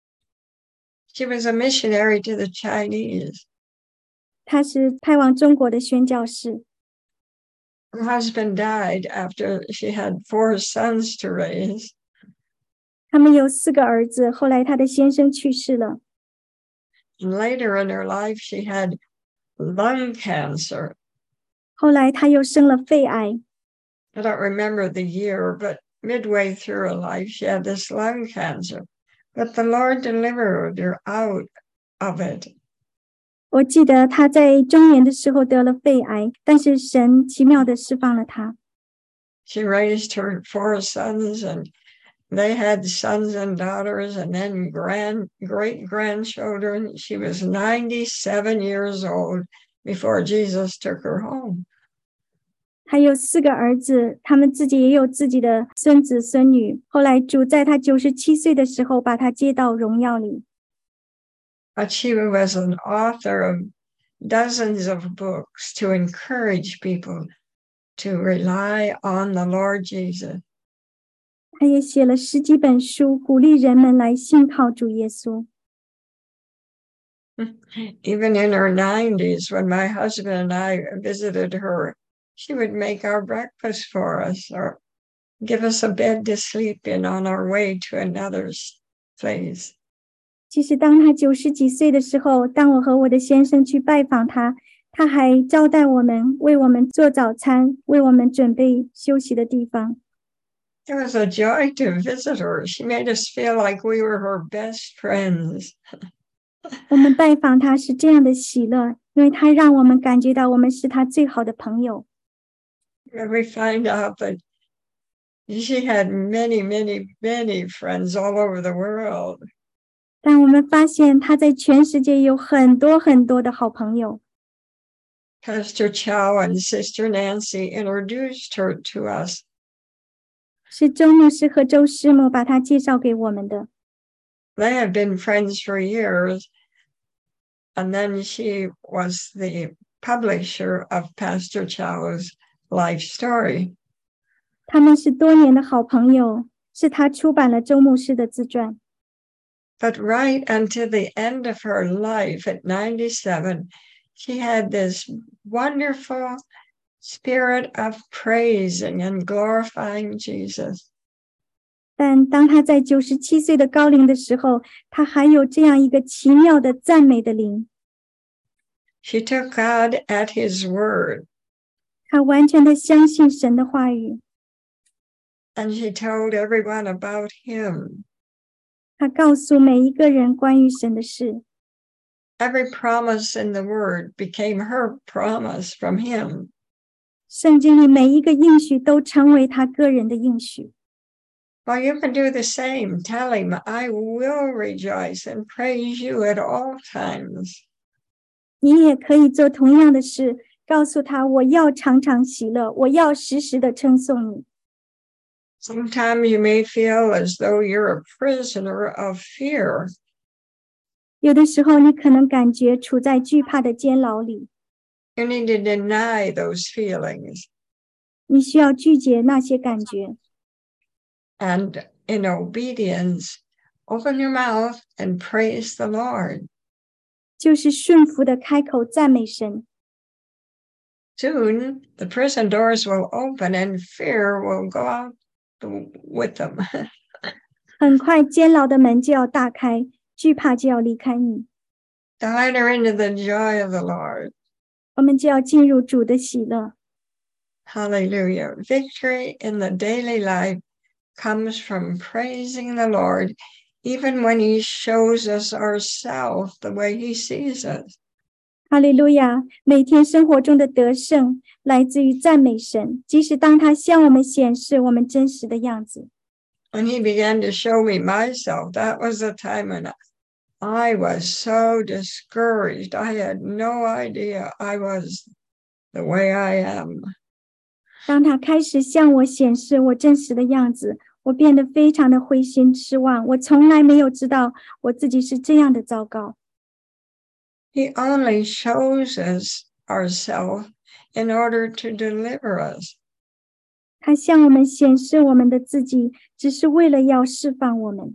She was a missionary to the Chinese. 她是派往中国的宣教士。 Her husband died after she had four sons to raise. 他们有四个儿子，后来她的先生去世了。 And later in her life, she had lung cancer. 后来她又生了肺癌。 I don't remember the year, but midway through her life, she had this lung cancer. But the Lord delivered her out of it. 我记得她在中年的时候得了肺癌，但是神奇妙地释放了她。 She raised her four sons, and they had sons and daughters, and then grand, great grandchildren. She was ninety-seven years old before Jesus took her home. 还有四个儿子，他们自己也有自己的孙子孙女。后来主在他九十七岁的时候，把他接到荣耀里。 But she was an author of dozens of books to encourage people to rely on the Lord Jesus. 他也写了十几本书，鼓励人们来信靠主耶稣。 Even in her nineties, when my husband and I visited her, she would make our breakfast for us or give us a bed to sleep in on our way to another place. 其实当他九十几岁的时候，当我和我的先生去拜访他，他还招待我们，为我们做早餐，为我们准备休息的地方。 It was a joy to visit her. She made us feel like we were her best friends. 我们拜访他是这样的喜乐，因为他让我们感觉到我们是他最好的朋友。 We find out that she had many, many, many friends all over the world. 但我们发现他在全世界有很多很多的好朋友。 Pastor Chow and Sister Nancy introduced her to us. 是周牧师和周师母把他介绍给我们的。 They have been friends for years, and then she was the publisher of Pastor Chow's life story. 他们是多年的好朋友，是他出版了周牧师的自传。 But right until the end of her life at ninety-seven, she had this wonderful spirit of praising and glorifying Jesus. 但当他在九十七岁的高龄的时候，他还有这样一个奇妙的赞美的灵。 She took God at his word. 他完全的相信神的话语。 And she told everyone about him. 他告诉每一个人关于神的事。 Every promise in the word became her promise from him. 圣经里每一个应许都成为他个人的应许。 Well, you can do the same. Tell him, I will rejoice and praise you at all times. 你也可以做同样的事，告诉他，我要常常喜乐，我要时时的称颂你。 Sometimes you may feel as though you're a prisoner of fear. 有的时候你可能感觉处在惧怕的监牢里。 You need to deny those feelings. 你需要拒绝那些感觉。 And in obedience, open your mouth and praise the Lord. 就是顺服的开口赞美神。 Soon, the prison doors will open and fear will go out with them. 很快监牢的门就要大开，惧怕就要离开你。 To enter into the joy of the Lord. 我们就要进入主的喜乐。 Hallelujah. Victory in the daily life comes from praising the Lord, even when he shows us ourselves the way he sees us. 哈利路亚！每天生活中的得胜来自于赞美神，即使当他向我们显示我们真实的样子。 When he began to show me myself, that was the time when I was so discouraged. I had no idea I was the way I am. 当他开始向我显示我真实的样子，我变得非常的灰心失望。我从来没有知道我自己是这样的糟糕。 He only shows us ourselves in order to deliver us. 他向我们显示我们的自己，只是为了要释放我们。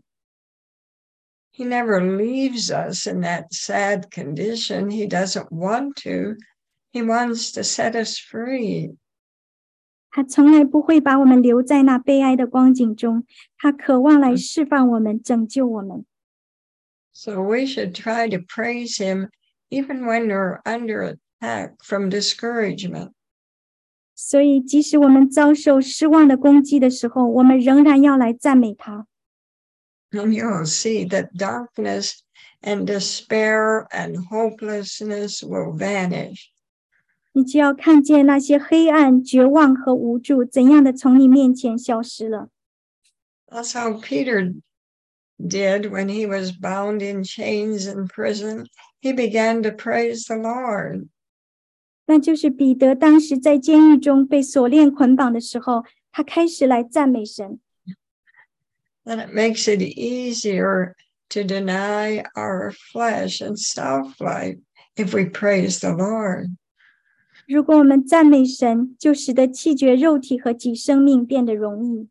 He never leaves us in that sad condition. He doesn't want to. He wants to set us free. 他从来不会把我们留在那悲哀的光景中，他渴望来释放我们，拯救我们。 So we should try to praise him even when we're under attack from discouragement. 所以即使我们遭受失望的攻击的时候，我们仍然要来赞美他。 And you'll see that darkness and despair and hopelessness will vanish. 你就要看见那些黑暗、绝望和无助怎样的从你面前消失了。 That's how Peter did when he was bound in chains in prison. He began to praise the Lord. 那就是彼得当时在监狱中被锁链捆绑的时候，他开始来赞美神。 Then it makes it easier to deny our flesh and self-life if we praise the Lord. 如果我们赞美神，就使得弃绝肉体和己生命变得容易。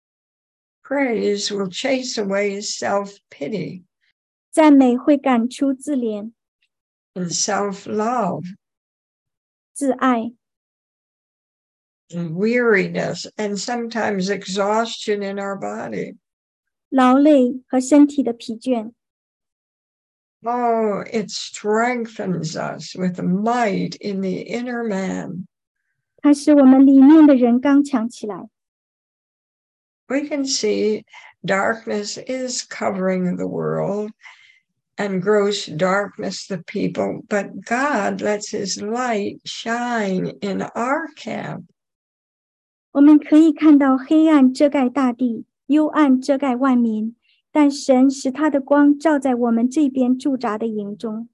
Praise will chase away self-pity. 赞美会赶出自怜、 and self-love 自爱、 and weariness and sometimes exhaustion in our body. 劳累和身体的疲倦。 Oh, it strengthens us with might in the inner man. 它使我们里面的人刚强起来。 We can see darkness is covering the world and gross darkness the people, but God lets his light shine in our camp. 我们可以看到黑暗遮盖大地，幽暗遮盖万民， 但神使他的光照在我们这边驻扎的营中。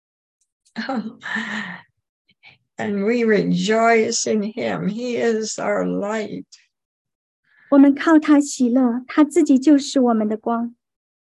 And we rejoice in him. He is our light. 我们靠他喜乐，他自己就是我们的光。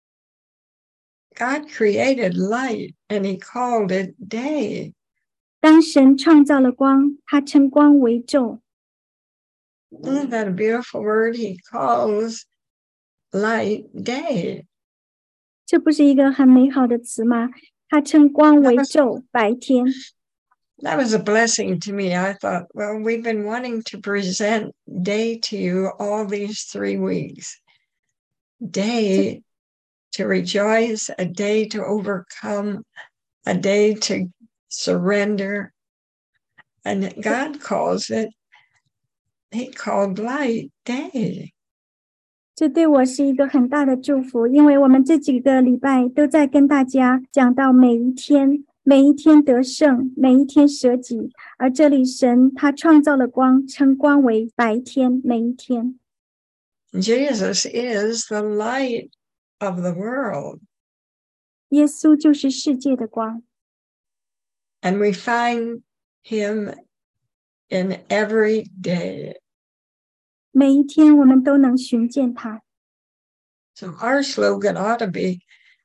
God created light and he called it day. 当神创造了光，他称光为昼。 Isn't that a beautiful word? He calls light day. 这不是一个很美好的词吗？他称光为昼，白天。 That was a blessing to me. I thought, well, we've been wanting to present day to you all these three weeks. Day to rejoice, a day to overcome, a day to surrender. And God calls it, he called light day. 这对我是一个很大的祝福，因为我们这几个礼拜都在跟大家讲到每一天，每一天得胜，每一天舍己，而这里神他创造了光，称光为白天，每一天。 Jesus is the light of the world. 耶稣就是世界的光。 And we find him in every day. 每一天我们都能寻见他。 So our slogan ought to be,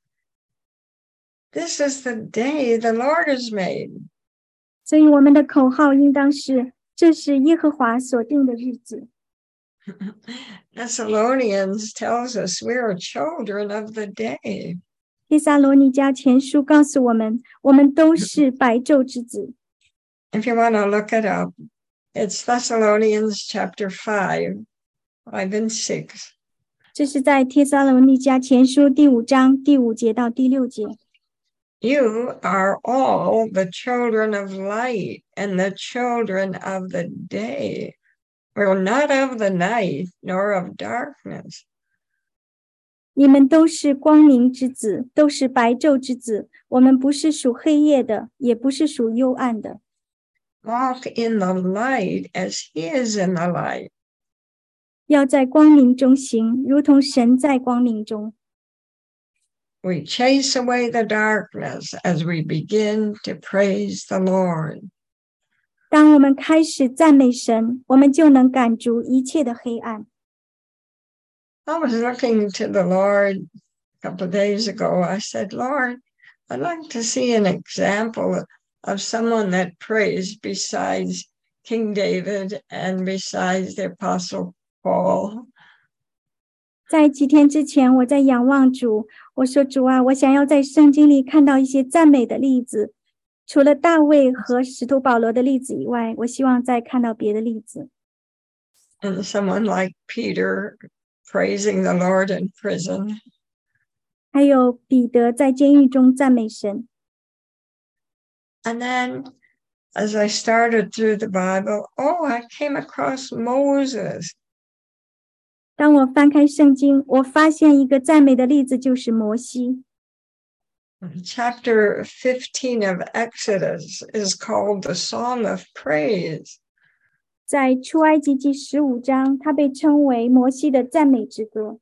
this is the day the Lord has made. 所以我们的口号应当是，这是耶和华所定的日子。 Thessalonians tells us we are children of the day. 帖撒罗尼迦前书告诉我们，我们都是白昼之子。 If you want to look it up, it's Thessalonians chapter five, five and six. 这是在帖撒罗尼迦前书第五章第五节到第六节。 You are all the children of light and the children of the day. We're not of the night nor of darkness. 你们都是光明之子，都是白昼之子。我们不是属黑夜的，也不是属幽暗的。 Walk in the light as he is in the light. 要在光明中行，如同神在光明中。 We chase away the darkness as we begin to praise the Lord. 当我们开始赞美神，我们就能赶逐一切的黑暗。 I was looking to the Lord a couple of days ago. I said, Lord, I'd like to see an example of someone that prays besides King David and besides the Apostle Paul. 在几天之前，我在仰望主，我说主啊，我想要在圣经里看到一些赞美的例子，除了大卫和使徒保罗的例子以外，我希望再看到别的例子。 And someone like Peter praising the Lord in prison. 还有彼得在监狱中赞美神。 And then as I started through the Bible, oh, I came across Moses. 当我翻开圣经，我发现一个赞美的例子，就是摩西。 Chapter fifteen of Exodus is called the Song of Praise. 在出埃及记十五章，它被称为摩西的赞美之歌。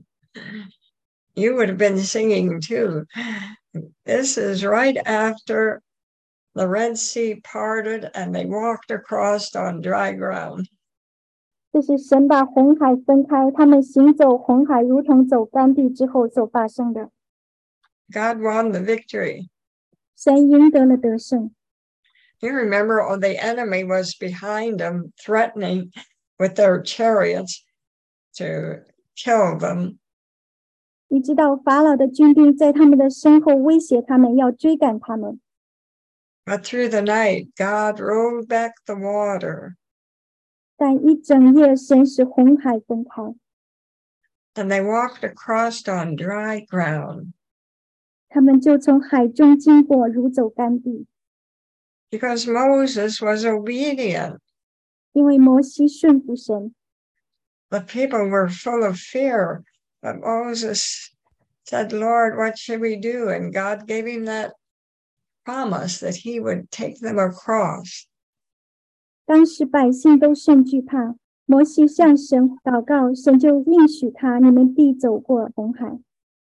You would have been singing too. This is right after the Red Sea parted and they walked across on dry ground. 这是神把红海分开，他们行走红海如同走干地之后所发生的。 God won the victory. 神赢得了得胜。 You remember, oh, the enemy was behind them, threatening with their chariots to kill them. 你知道法老的军兵在他们的身后威胁他们，要追赶他们。 But through the night, God rolled back the water. 但一整夜，神使红海分开。 And they walked across on dry ground. 他们就从海中经过，如走干地。 Because Moses was obedient. 因为摩西顺服神。 The people were full of fear. But Moses said, Lord, what should we do? And God gave him that promise that he would take them across. 当时百姓都甚惧怕，摩西向神祷告，神就应许他，你们必走过红海。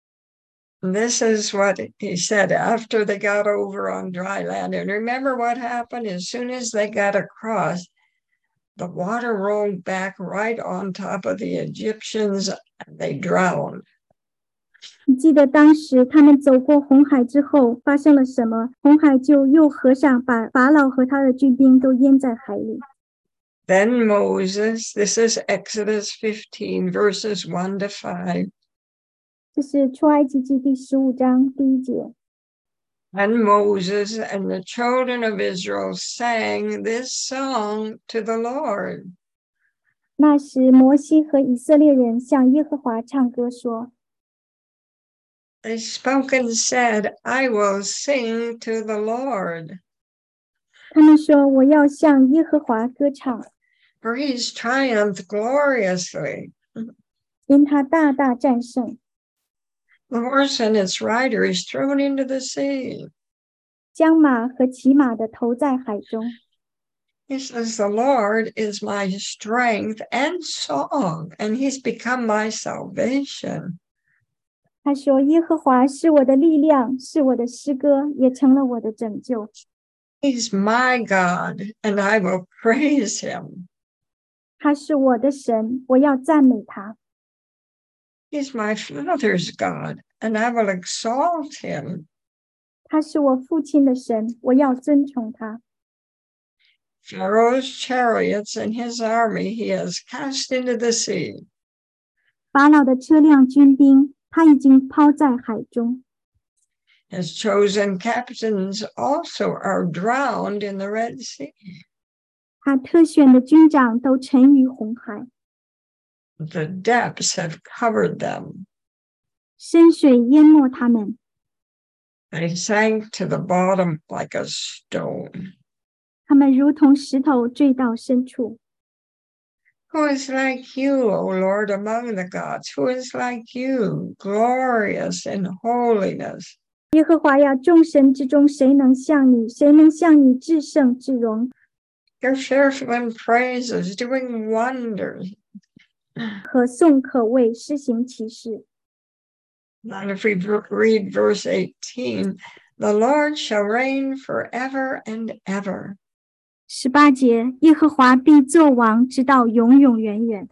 This is what he said after they got over on dry land. And remember what happened? As soon as they got across, the water rolled back right on top of the Egyptians, and they drowned. 你记得当时他们走过红海之后发生了什么？红海就又合上，把法老和他的军兵都淹在海里。 Then Moses, this is Exodus fifteen, verses one to five. 这是出埃及记第十五章第一节。 And Moses and the children of Israel sang this song to the Lord. 那时摩西和以色列人向耶和华唱歌说 They spoke and said, I will sing to the Lord. 他们说我要向耶和华歌唱， For he's triumphed gloriously. 因他大大战胜。 The horse and its rider is thrown into the sea. 将马和骑马的投在海中。 He says, the Lord is my strength and song, and he's become my salvation. 他说耶和华是我的力量，是我的诗歌，也成了我的拯救。 He's my God, and I will praise him. 他是我的神，我要赞美他。 He's my father's God, and I will exalt him. 他是我父亲的神，我要尊崇他。 Pharaoh's chariots and his army he has cast into the sea. 法老的车辆军兵，他已经抛在海中。 His chosen captains also are drowned in the Red Sea. 他特选的军长都沉于红海， The depths have covered them. 深水淹没他们， They sank to the bottom like a stone. 他们如同石头坠到深处。 Who is like you, O Lord, among the gods? Who is like you, glorious in holiness? 耶和华呀，众神之中谁能像你？谁能像你至圣至荣？ You're fearful in praises, doing wonders. 可颂可畏，施行奇事。 And if we read verse eighteen, the Lord shall reign forever and ever. 十八节，耶和华必作王，直到永永远远。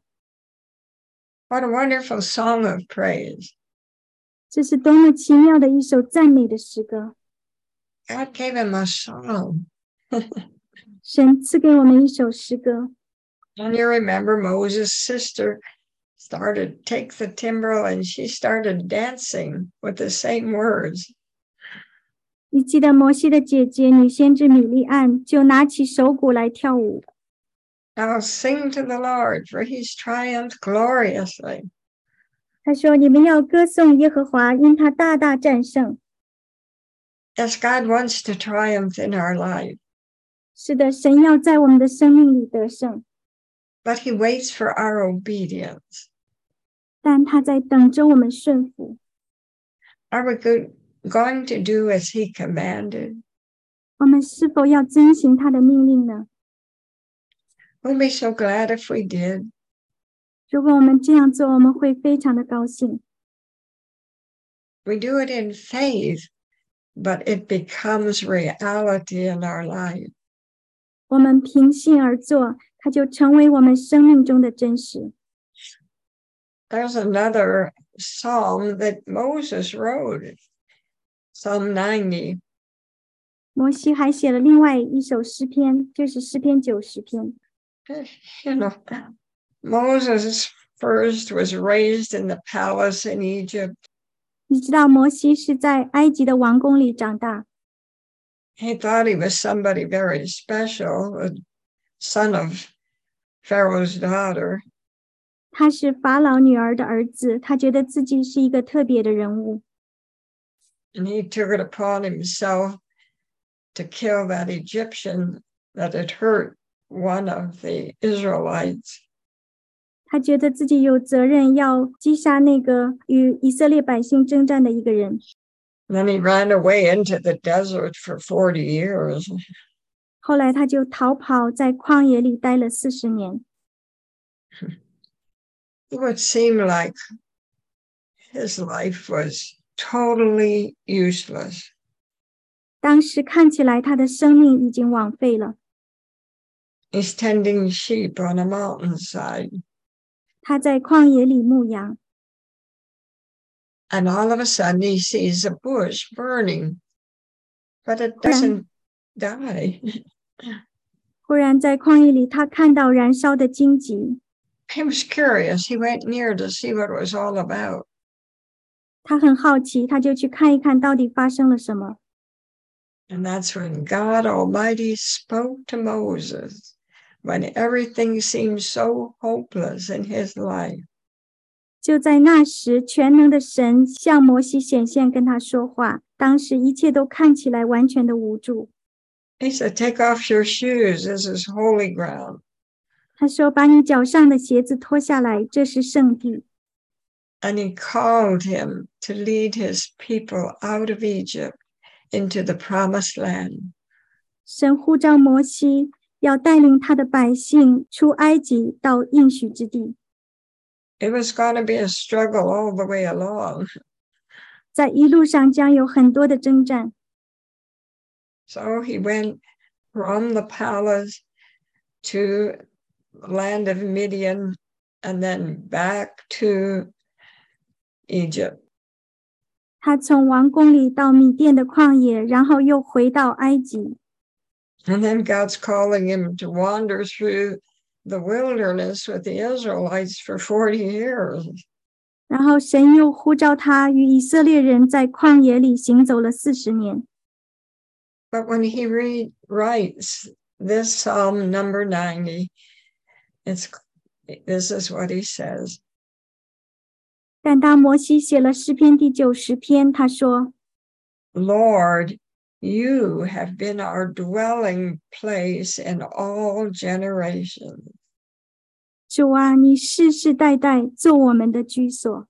What a wonderful song of praise. 这是多么奇妙的一首赞美的诗歌！ God gave him a song. 神赐给我们一首诗歌。 And you remember Moses' sister started take the timbrel and she started dancing with the same words. 你记得摩西的姐姐女先知米利暗就拿起手鼓来跳舞。 Now sing to the Lord, for he's triumphed gloriously. 她说：“你们要歌颂耶和华，因他大大战胜。” Yes, God wants to triumph in our life, 是的，神要在我们的生命里得胜， but he waits for our obedience. 但他在等着我们顺服。 Are we good, going to do as he commanded? 我们是否要遵行他的命令呢？ We'll be so glad if we did. 如果我们这样做，我们会非常的高兴。 We do it in faith, but it becomes reality in our life. 我们凭信而做，它就成为我们生命中的真实。 There's another psalm that Moses wrote, Psalm ninety. 摩西还写了另外一首诗篇，就是诗篇九十篇。 You know, Moses first was raised in the palace in Egypt. 你知道摩西是在埃及的王宫里长大， He thought he was somebody very special, the son of Pharaoh's daughter. 他是法老女儿的儿子，他觉得自己是一个特别的人物， And he took it upon himself to kill that Egyptian that had hurt one of the Israelites. 他觉得自己有责任要击杀那个与以色列百姓征战的一个人。 And then he ran away into the desert for forty years. 后来他就逃跑，在旷野里待了四十年。 It would seem like his life was totally useless. 当时看起来他的生命已经枉费了。 He's tending sheep on a mountainside. 他在旷野里牧羊。 And all of a sudden he sees a bush burning, but it doesn't die. 忽然在旷野里，他看到燃烧的荆棘。 He was curious. He went near to see what it was all about. 他很好奇，他就去看一看到底发生了什么。 And that's when God Almighty spoke to Moses, when everything seemed so hopeless in his life. 就在那时，全能的神向摩西显现，跟他说话。当时一切都看起来完全的无助。 He said, take off your shoes. This is holy ground. 他说，把你脚上的鞋子脱下来，这是圣地。 And he called him to lead his people out of Egypt into the promised land. 神呼召摩西，要带领他的百姓出埃及到应许之地。 It was going to be a struggle all the way along. 在一路上将有很多的征战。 So he went from the palace to the land of Midian and then back to Egypt. 他从王宫里到米甸的旷野，然后又回到埃及。 And then God's calling him to wander through the wilderness with the Israelites for forty years. 然后神又呼召他与以色列人在旷野里行走了四十年。 But when he read, writes this Psalm number ninety, it's, this is what he says. 但当摩西写了诗篇第九十篇，他说 Lord, you have been our dwelling place in all generations. 主啊，你世世代代做我们的居所。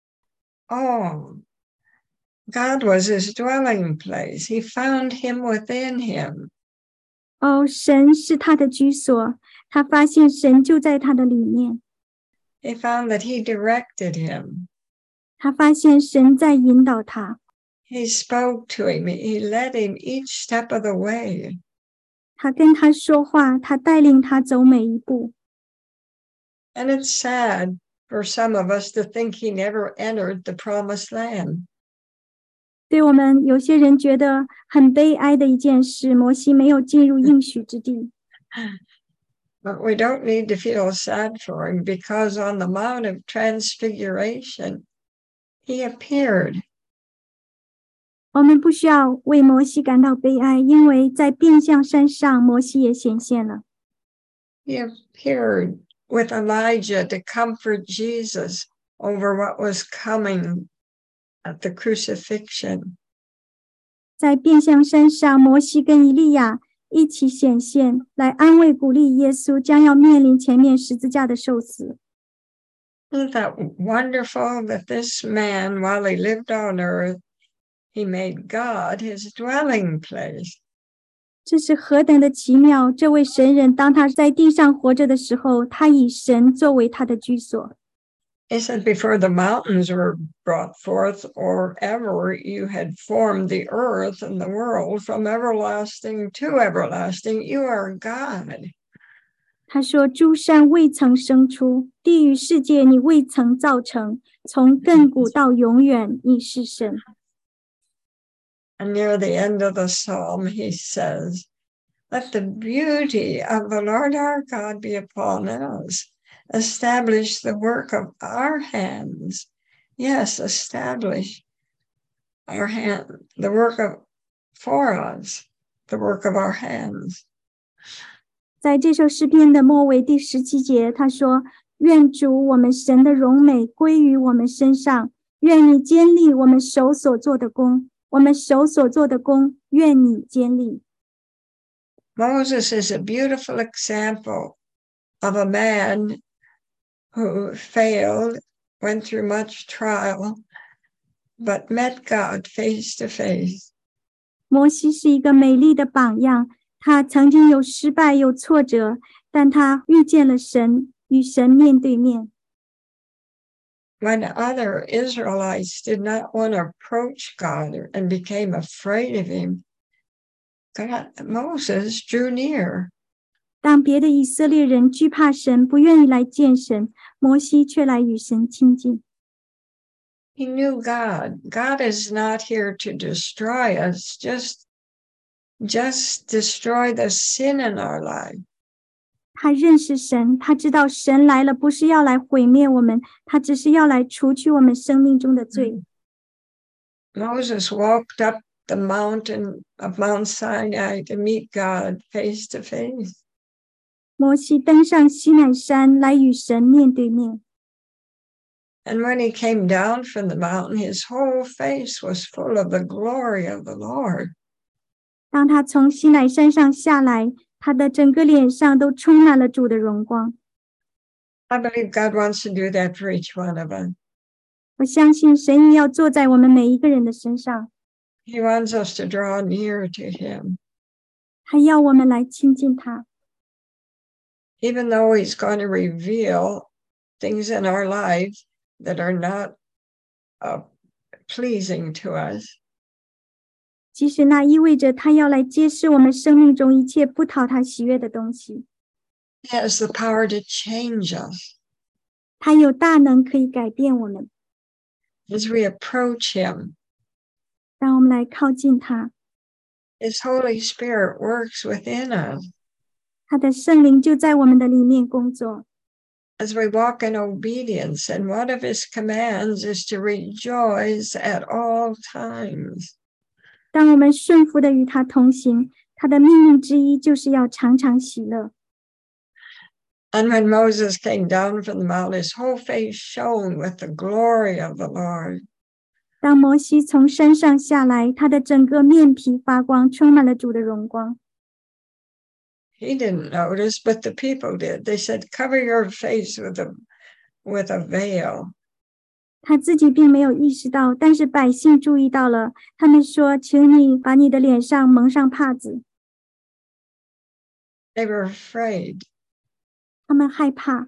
Oh, God was his dwelling place. He found him within him. 哦，神是他的居所，他发现神就在他的里面。 He found that he directed him. 他发现神在引导他。 He spoke to him. He led him each step of the way. 他跟他说话，他带领他走每一步。 And it's sad for some of us to think he never entered the promised land. 对我们有些人觉得很悲哀的一件事，摩西没有进入应许之地。 But we don't need to feel sad for him, because on the Mount of Transfiguration, he appeared. 我们不需要为摩西感到悲哀，因为在变相山上，摩西也显现了。 He appeared with Elijah to comfort Jesus over what was coming at the crucifixion. 在变相山上，摩西跟以利亚一起显现，来安慰鼓励耶稣将要面临前面十字架的受死。 Isn't that wonderful that this man, while he lived on earth, he made God his dwelling place. 这是何等的奇妙！这位神人，当他在地上活着的时候，他以神作为他的居所。 He said, before the mountains were brought forth, or ever you had formed the earth and the world from everlasting to everlasting, you are God. 他说：“诸山未曾生出，地与世界你未曾造成，从亘古到永远，你是神。” And near the end of the psalm, he says, let the beauty of the Lord our God be upon us. Establish the work of our hands. Yes, establish our hand, the work of, for us, the work of our hands. 在这首诗篇的末尾第十七节，他说：“愿主我们神的荣美归于我们身上，愿你坚立我们手所做的工。我们手所做的工，愿你坚立。” Moses is a beautiful example of a man who failed, went through much trial, but met God face to face. 摩西是一个美丽的榜样，他曾经有失败，有挫折，但他遇见了神，与神面对面。 when other Israelites did not want to approach God and became afraid of him, God, Moses drew near. 当别的以色列人惧怕神，不愿意来见神，摩西却来与神亲近。 He knew God. God is not here to destroy us, just, just destroy the sin in our life. 他认识神，他知道神来了不是要来毁灭我们，他只是要来除去我们生命中的罪。 Moses walked up the mountain of Mount Sinai to meet God face to face. 摩西登上西乃山来与神面对面。 And when he came down from the mountain, his whole face was full of the glory of the Lord. 当他从西乃山上下来，他的整个脸上都充满了主的荣光。 I believe God wants to do that for each one of us. 我相信神也要坐在我们每一个人的身上。 He wants us to draw near to him. 他要我们来亲近他。 Even though he's going to reveal things in our life that are not uh, pleasing to us. 即使那意味着他要来揭示我们生命中一切不讨他喜悦的东西。 He has the power to change us. 他有大能可以改变我们。 As we approach him, 当我们来靠近他， his Holy Spirit works within us. 他的圣灵就在我们的里面工作。 As we walk in obedience, and one of his commands is to rejoice at all times. 当我们顺服的与他同行，他的命令之一就是要常常喜乐。 And when Moses came down from the mount, his whole face shone with the glory of the Lord. 当摩西从山上下来，他的整个面皮发光，充满了主的荣光。 He didn't notice, but the people did. They said, cover your face with a, with a veil. 他自己并没有意识到，但是百姓注意到了。他们说：“请你把你的脸上蒙上帕子。” They were afraid. 他们害怕。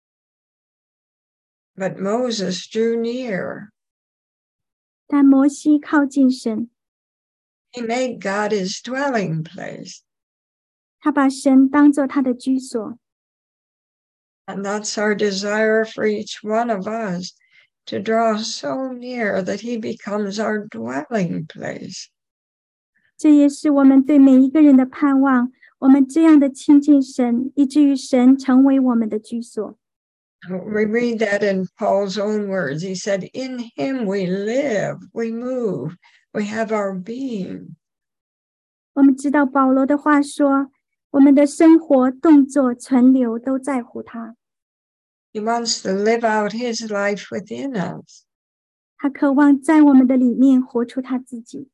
But Moses drew near. 但摩西靠近神， He made God his dwelling place. 他把神当作他的居所。 And that's our desire for each one of us, to draw so near that he becomes our dwelling place. 这也是我们对每一个人的盼望，我们这样的亲近神，以至于神成为我们的居所。 We read that in Paul's own words. He said, in him we live, we move, we have our being. 我们知道保罗的话说，我们的生活、动作、存留都在乎他。 He wants to live out his life within us. 他渴望在我们的里面活出他自己。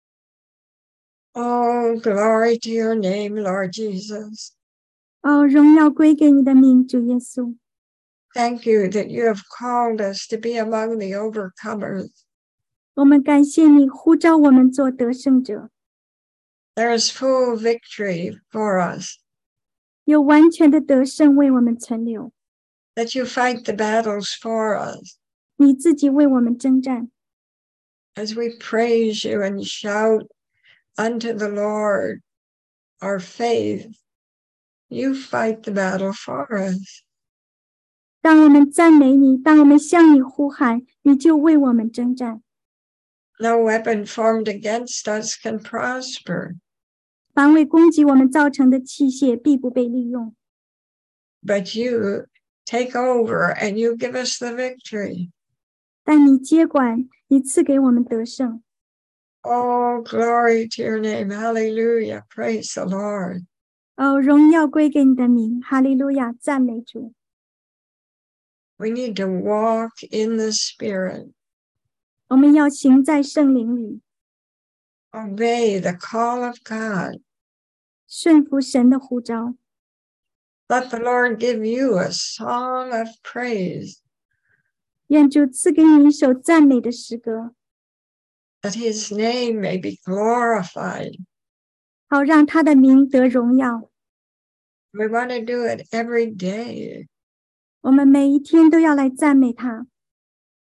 Oh, glory to your name, Lord Jesus. 哦，荣耀归给你的名，主耶稣。 Thank you that you have called us to be among the overcomers. 我们感谢你呼召我们做得胜者， There is full victory for us, 有完全的得胜为我们存留。 that you fight the battles for us. 你自己为我们征战。 As we praise you and shout unto the Lord our faith, you fight the battle for us. 当我们赞美你，当我们向你呼喊，你就为我们征战。 No weapon formed against us can prosper, 凡为攻击我们造成的器械必不被利用， but you take over and you give us the victory. 但你接管，你赐给我们得胜。 Oh, glory to your name. Hallelujah. Praise the Lord. 哦，荣耀归给你的名，哈利路亚，赞美主。 We need to walk in the Spirit, 我们要行在圣灵里， obey the call of God. 顺服神的呼召。 Let the Lord give you a song of praise, 愿主赐给你一首赞美的诗歌， that his name may be glorified. 好让他的名得荣耀。 We want to do it every day. 我们每一天都要来赞美他。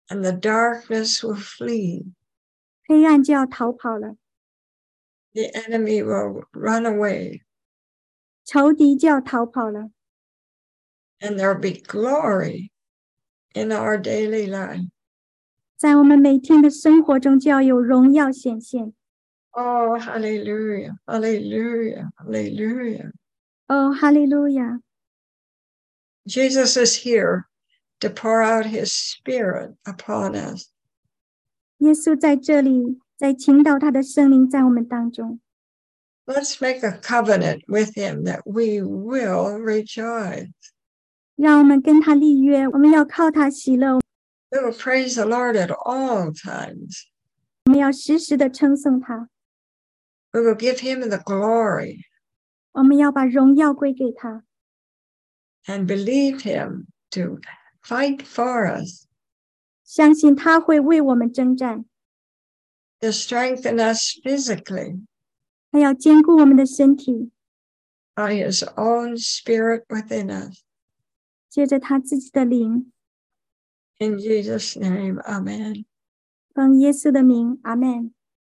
and the darkness will flee. 黑暗就要逃跑了， The enemy will run away, 仇敌就要逃跑了， and there'll be glory in our daily life. 在我们每天的生活中就要有荣耀显现。 Oh, hallelujah, hallelujah, hallelujah. 哦，哈利路亚！ Jesus is here to pour out his spirit upon us. 耶稣在这里，在倾倒他的圣灵在我们当中。 Let's make a covenant with him that we will rejoice. 让我们跟他立约，我们要靠他喜乐， We will praise the Lord at all times. 我们要时时的称颂他， We will give him the glory 我们要把荣耀归给他， and believe him to fight for us, 相信他会为我们征战， to strengthen us physically 他要坚固我们的身体， by his own spirit within us. 借着他自己的灵， In Jesus' name, amen. 奉耶稣的名，阿们。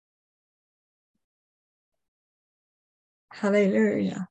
Hallelujah.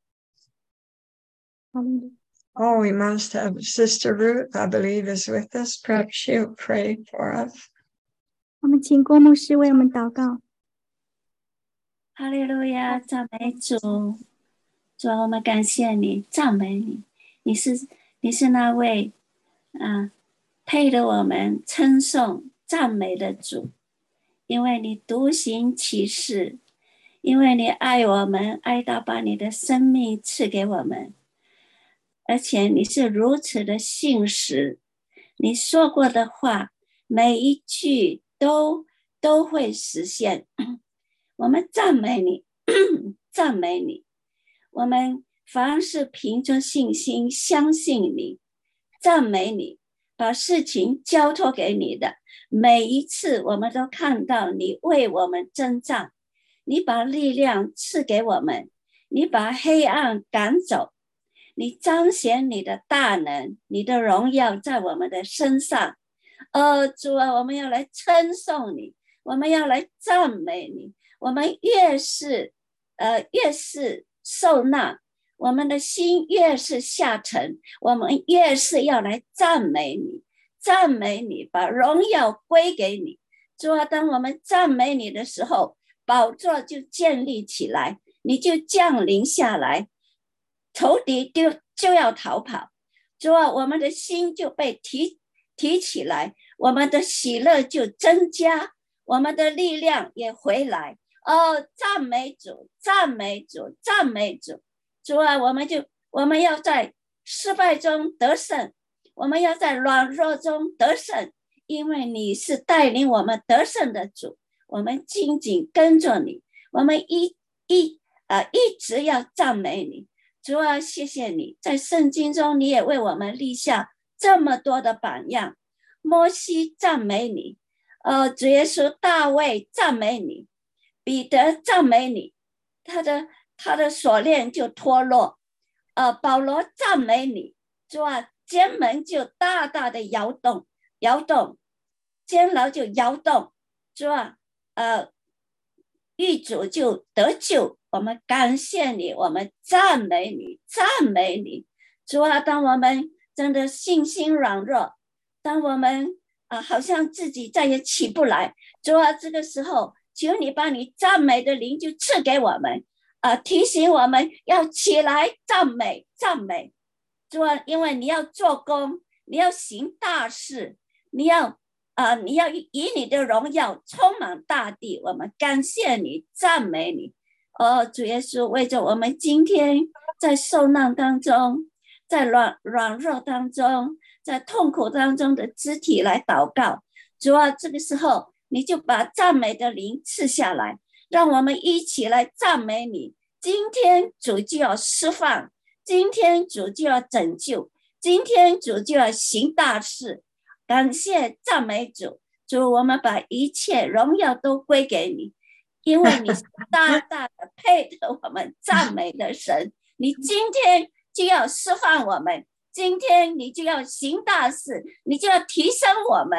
哈利路 Oh, we must have Sister Ruth, I believe, is with us. Perhaps she'll pray for us. 我们请郭牧师为我们祷告。 哈利路亚，赞美主！主啊，我们感谢你，赞美你。你是你是那位啊，配得我们称颂赞美的主，因为你独行其事，因为你爱我们，爱到把你的生命赐给我们，而且你是如此的信实，你说过的话，每一句都都会实现。我们赞美你，赞美你。我们凡是凭着信心相信你，赞美你，把事情交托给你的，每一次我们都看到你为我们征战，你把力量赐给我们，你把黑暗赶走，你彰显你的大能，你的荣耀在我们的身上。哦，主啊，我们要来称颂你，我们要来赞美你。我们越是呃越是受难，我们的心越是下沉，我们越是要来赞美你，赞美你，把荣耀归给你。主啊，当我们赞美你的时候，宝座就建立起来，你就降临下来，仇敌就就要逃跑。主啊，我们的心就被提提起来，我们的喜乐就增加，我们的力量也回来。哦，赞美主，赞美主，赞美主！主啊，我们就我们要在失败中得胜，我们要在软弱中得胜，因为你是带领我们得胜的主，我们紧紧跟着你，我们一一呃一直要赞美你。主啊，谢谢你，在圣经中你也为我们立下这么多的榜样。摩西赞美你，呃，主耶稣大卫赞美你，彼得赞美你，他的他的锁链就脱落，呃，保罗赞美你，主啊，监门就大大的摇动，摇动，监牢就摇动，主啊，呃，狱主就得救。我们感谢你，我们赞美你，赞美你，主啊，当我们真的信心软弱，当我们啊、呃、好像自己再也起不来，主啊，这个时候求你把你赞美的灵就赐给我们，呃，提醒我们要起来赞美赞美。主啊，因为你要做工，你要行大事，你要呃，你要以你的荣耀充满大地。我们感谢你，赞美你。哦，主耶稣，为着我们今天在受难当中，在软软弱当中，在痛苦当中的肢体来祷告。主啊，这个时候你就把赞美的灵赐下来，让我们一起来赞美你。今天主就要释放，今天主就要拯救，今天主就要行大事。感谢赞美主，主，我们把一切荣耀都归给你，因为你是大大的配得我们赞美的神。你今天就要释放我们，今天你就要行大事，你就要提升我们。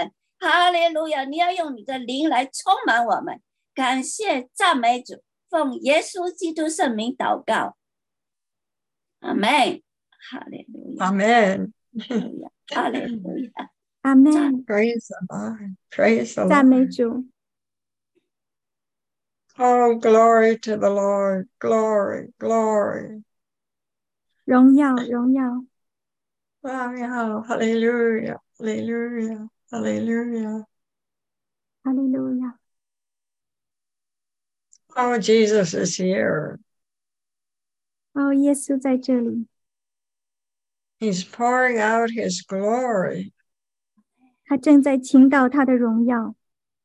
哈利路亚！你要用你的灵来充满我们，感谢赞美主，奉耶稣基督圣名祷告，阿门。哈利路亚， Amen. 哈利路亚， 阿门。 Praise the Lord. Praise the 赞美 Lord. 主。 Oh, glory to the Lord. Glory, glory. 荣耀，荣耀。 Wow, hallelujah, hallelujah, hallelujah. 哈利路亚。 Oh, Jesus is here. 哦，耶稣在这里， He's pouring out his glory. 他正在倾倒他的荣耀。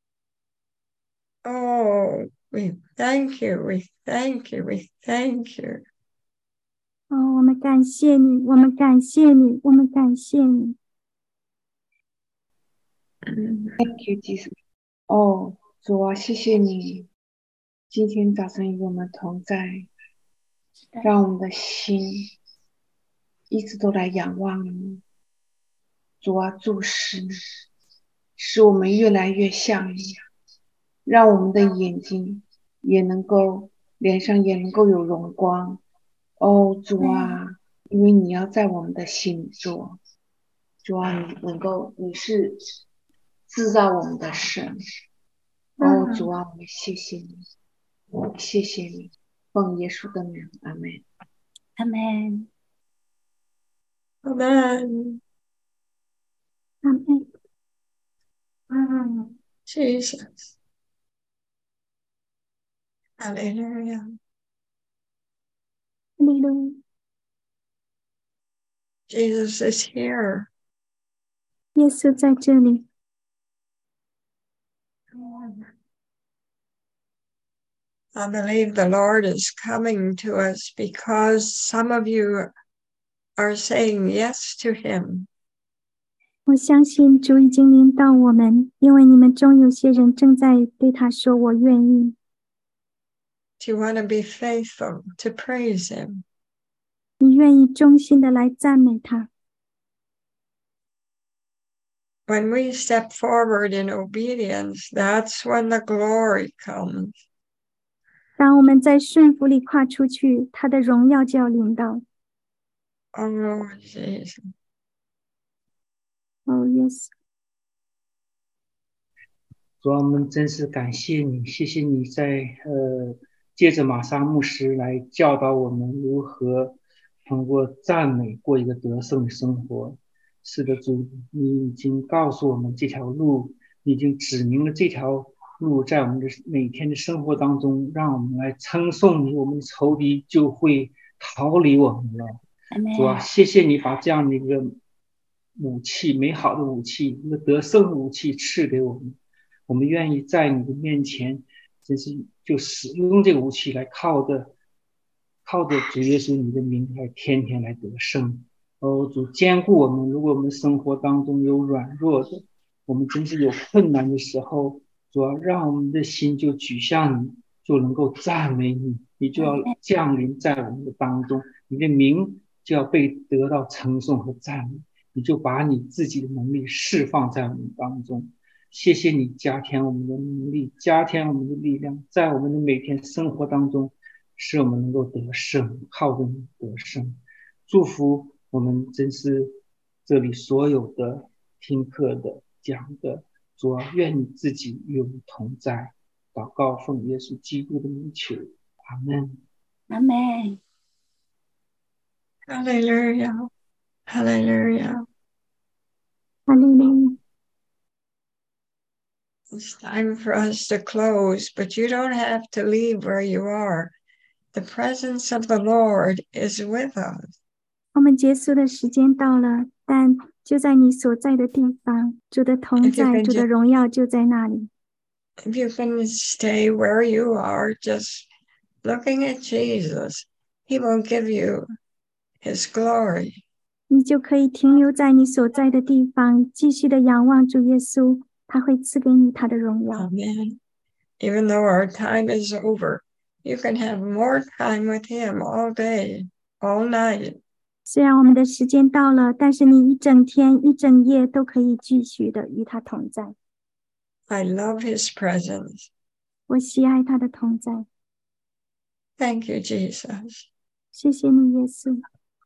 Oh, we thank you, we thank you, we thank you. 哦，我们感谢你，我们感谢你，我们感谢你。 Thank you, Jesus. 哦，主啊，谢谢你，今天早晨与我们同在，让我们的心一直都来仰望你。主啊，注视你，使我们越来越像你，让我们的眼睛也能够脸上也能够有荣光。哦，主啊，因为你要在我们的心里做，主啊，你能够，你是制造我们的神。哦，主啊，我们谢谢你，谢谢你，奉耶稣的名，阿们。 阿门。 Amen. 阿门。 Mm, Jesus. Hallelujah. 哈利路亚。 Jesus is here. 耶稣在这里。 I believe the Lord is coming to us because some of you are saying yes to him. 我相信主已经领导我们，因为你们中有些人正在对他说：“我愿意。” Do you want to be faithful to praise him? 你愿意忠心的来赞美他。 When we step forward in obedience, that's when the glory comes. 当我们在顺服里跨出去，他的荣耀就要临到。 Oh, Jesus. 哦，耶稣。 主啊，我们真是感谢你，谢谢你在呃，借着玛莎牧师来教导我们如何通过赞美过一个得胜的生活。是的，主，你已经告诉我们这条路，你已经指明了这条路，在我们的每天的生活当中，让我们来称颂你，我们的仇敌就会逃离我们了。主啊，谢谢你把这样的一个武器，美好的武器，一个得胜的武器赐给我们。我们愿意在你的面前，真是就使用这个武器来靠着，靠着主耶稣你的名来天天来得胜。哦，主坚固我们。如果我们生活当中有软弱的，我们真是有困难的时候，主要让我们的心就举向你，就能够赞美你，你就要降临在我们的当中，你的名就要被得到称颂和赞美，你就把你自己的能力释放在我们当中。谢谢你加添我们的能力，加添我们的力量，在我们的每天生活当中，使我们能够得胜，靠着你得胜。祝福我们真是这里所有的听课的讲的，主啊，愿你自己与我们同在。祷告奉耶稣基督的名求，阿门。 阿门。 Hallelujah. Hallelujah. 哈利路亚。 It's time for us to close, but you don't have to leave where you are. The presence of the Lord is with us. 我们结束的时间到了，但就在你所在的地方，主的同在，主的荣耀就在那里。 If you can stay where you are, just looking at Jesus, He will give you His glory. 你就可以停留在你所在的地方，继续的仰望主耶稣，他会赐给你他的荣耀。 Amen. Even though our time is over, you can have more time with Him all day, all night. 虽然我们的时间到了，但是你一整天一整夜都可以继续的与他同在。 I love his presence. 我喜爱他的同在。 Thank you, Jesus. 谢谢你，耶稣。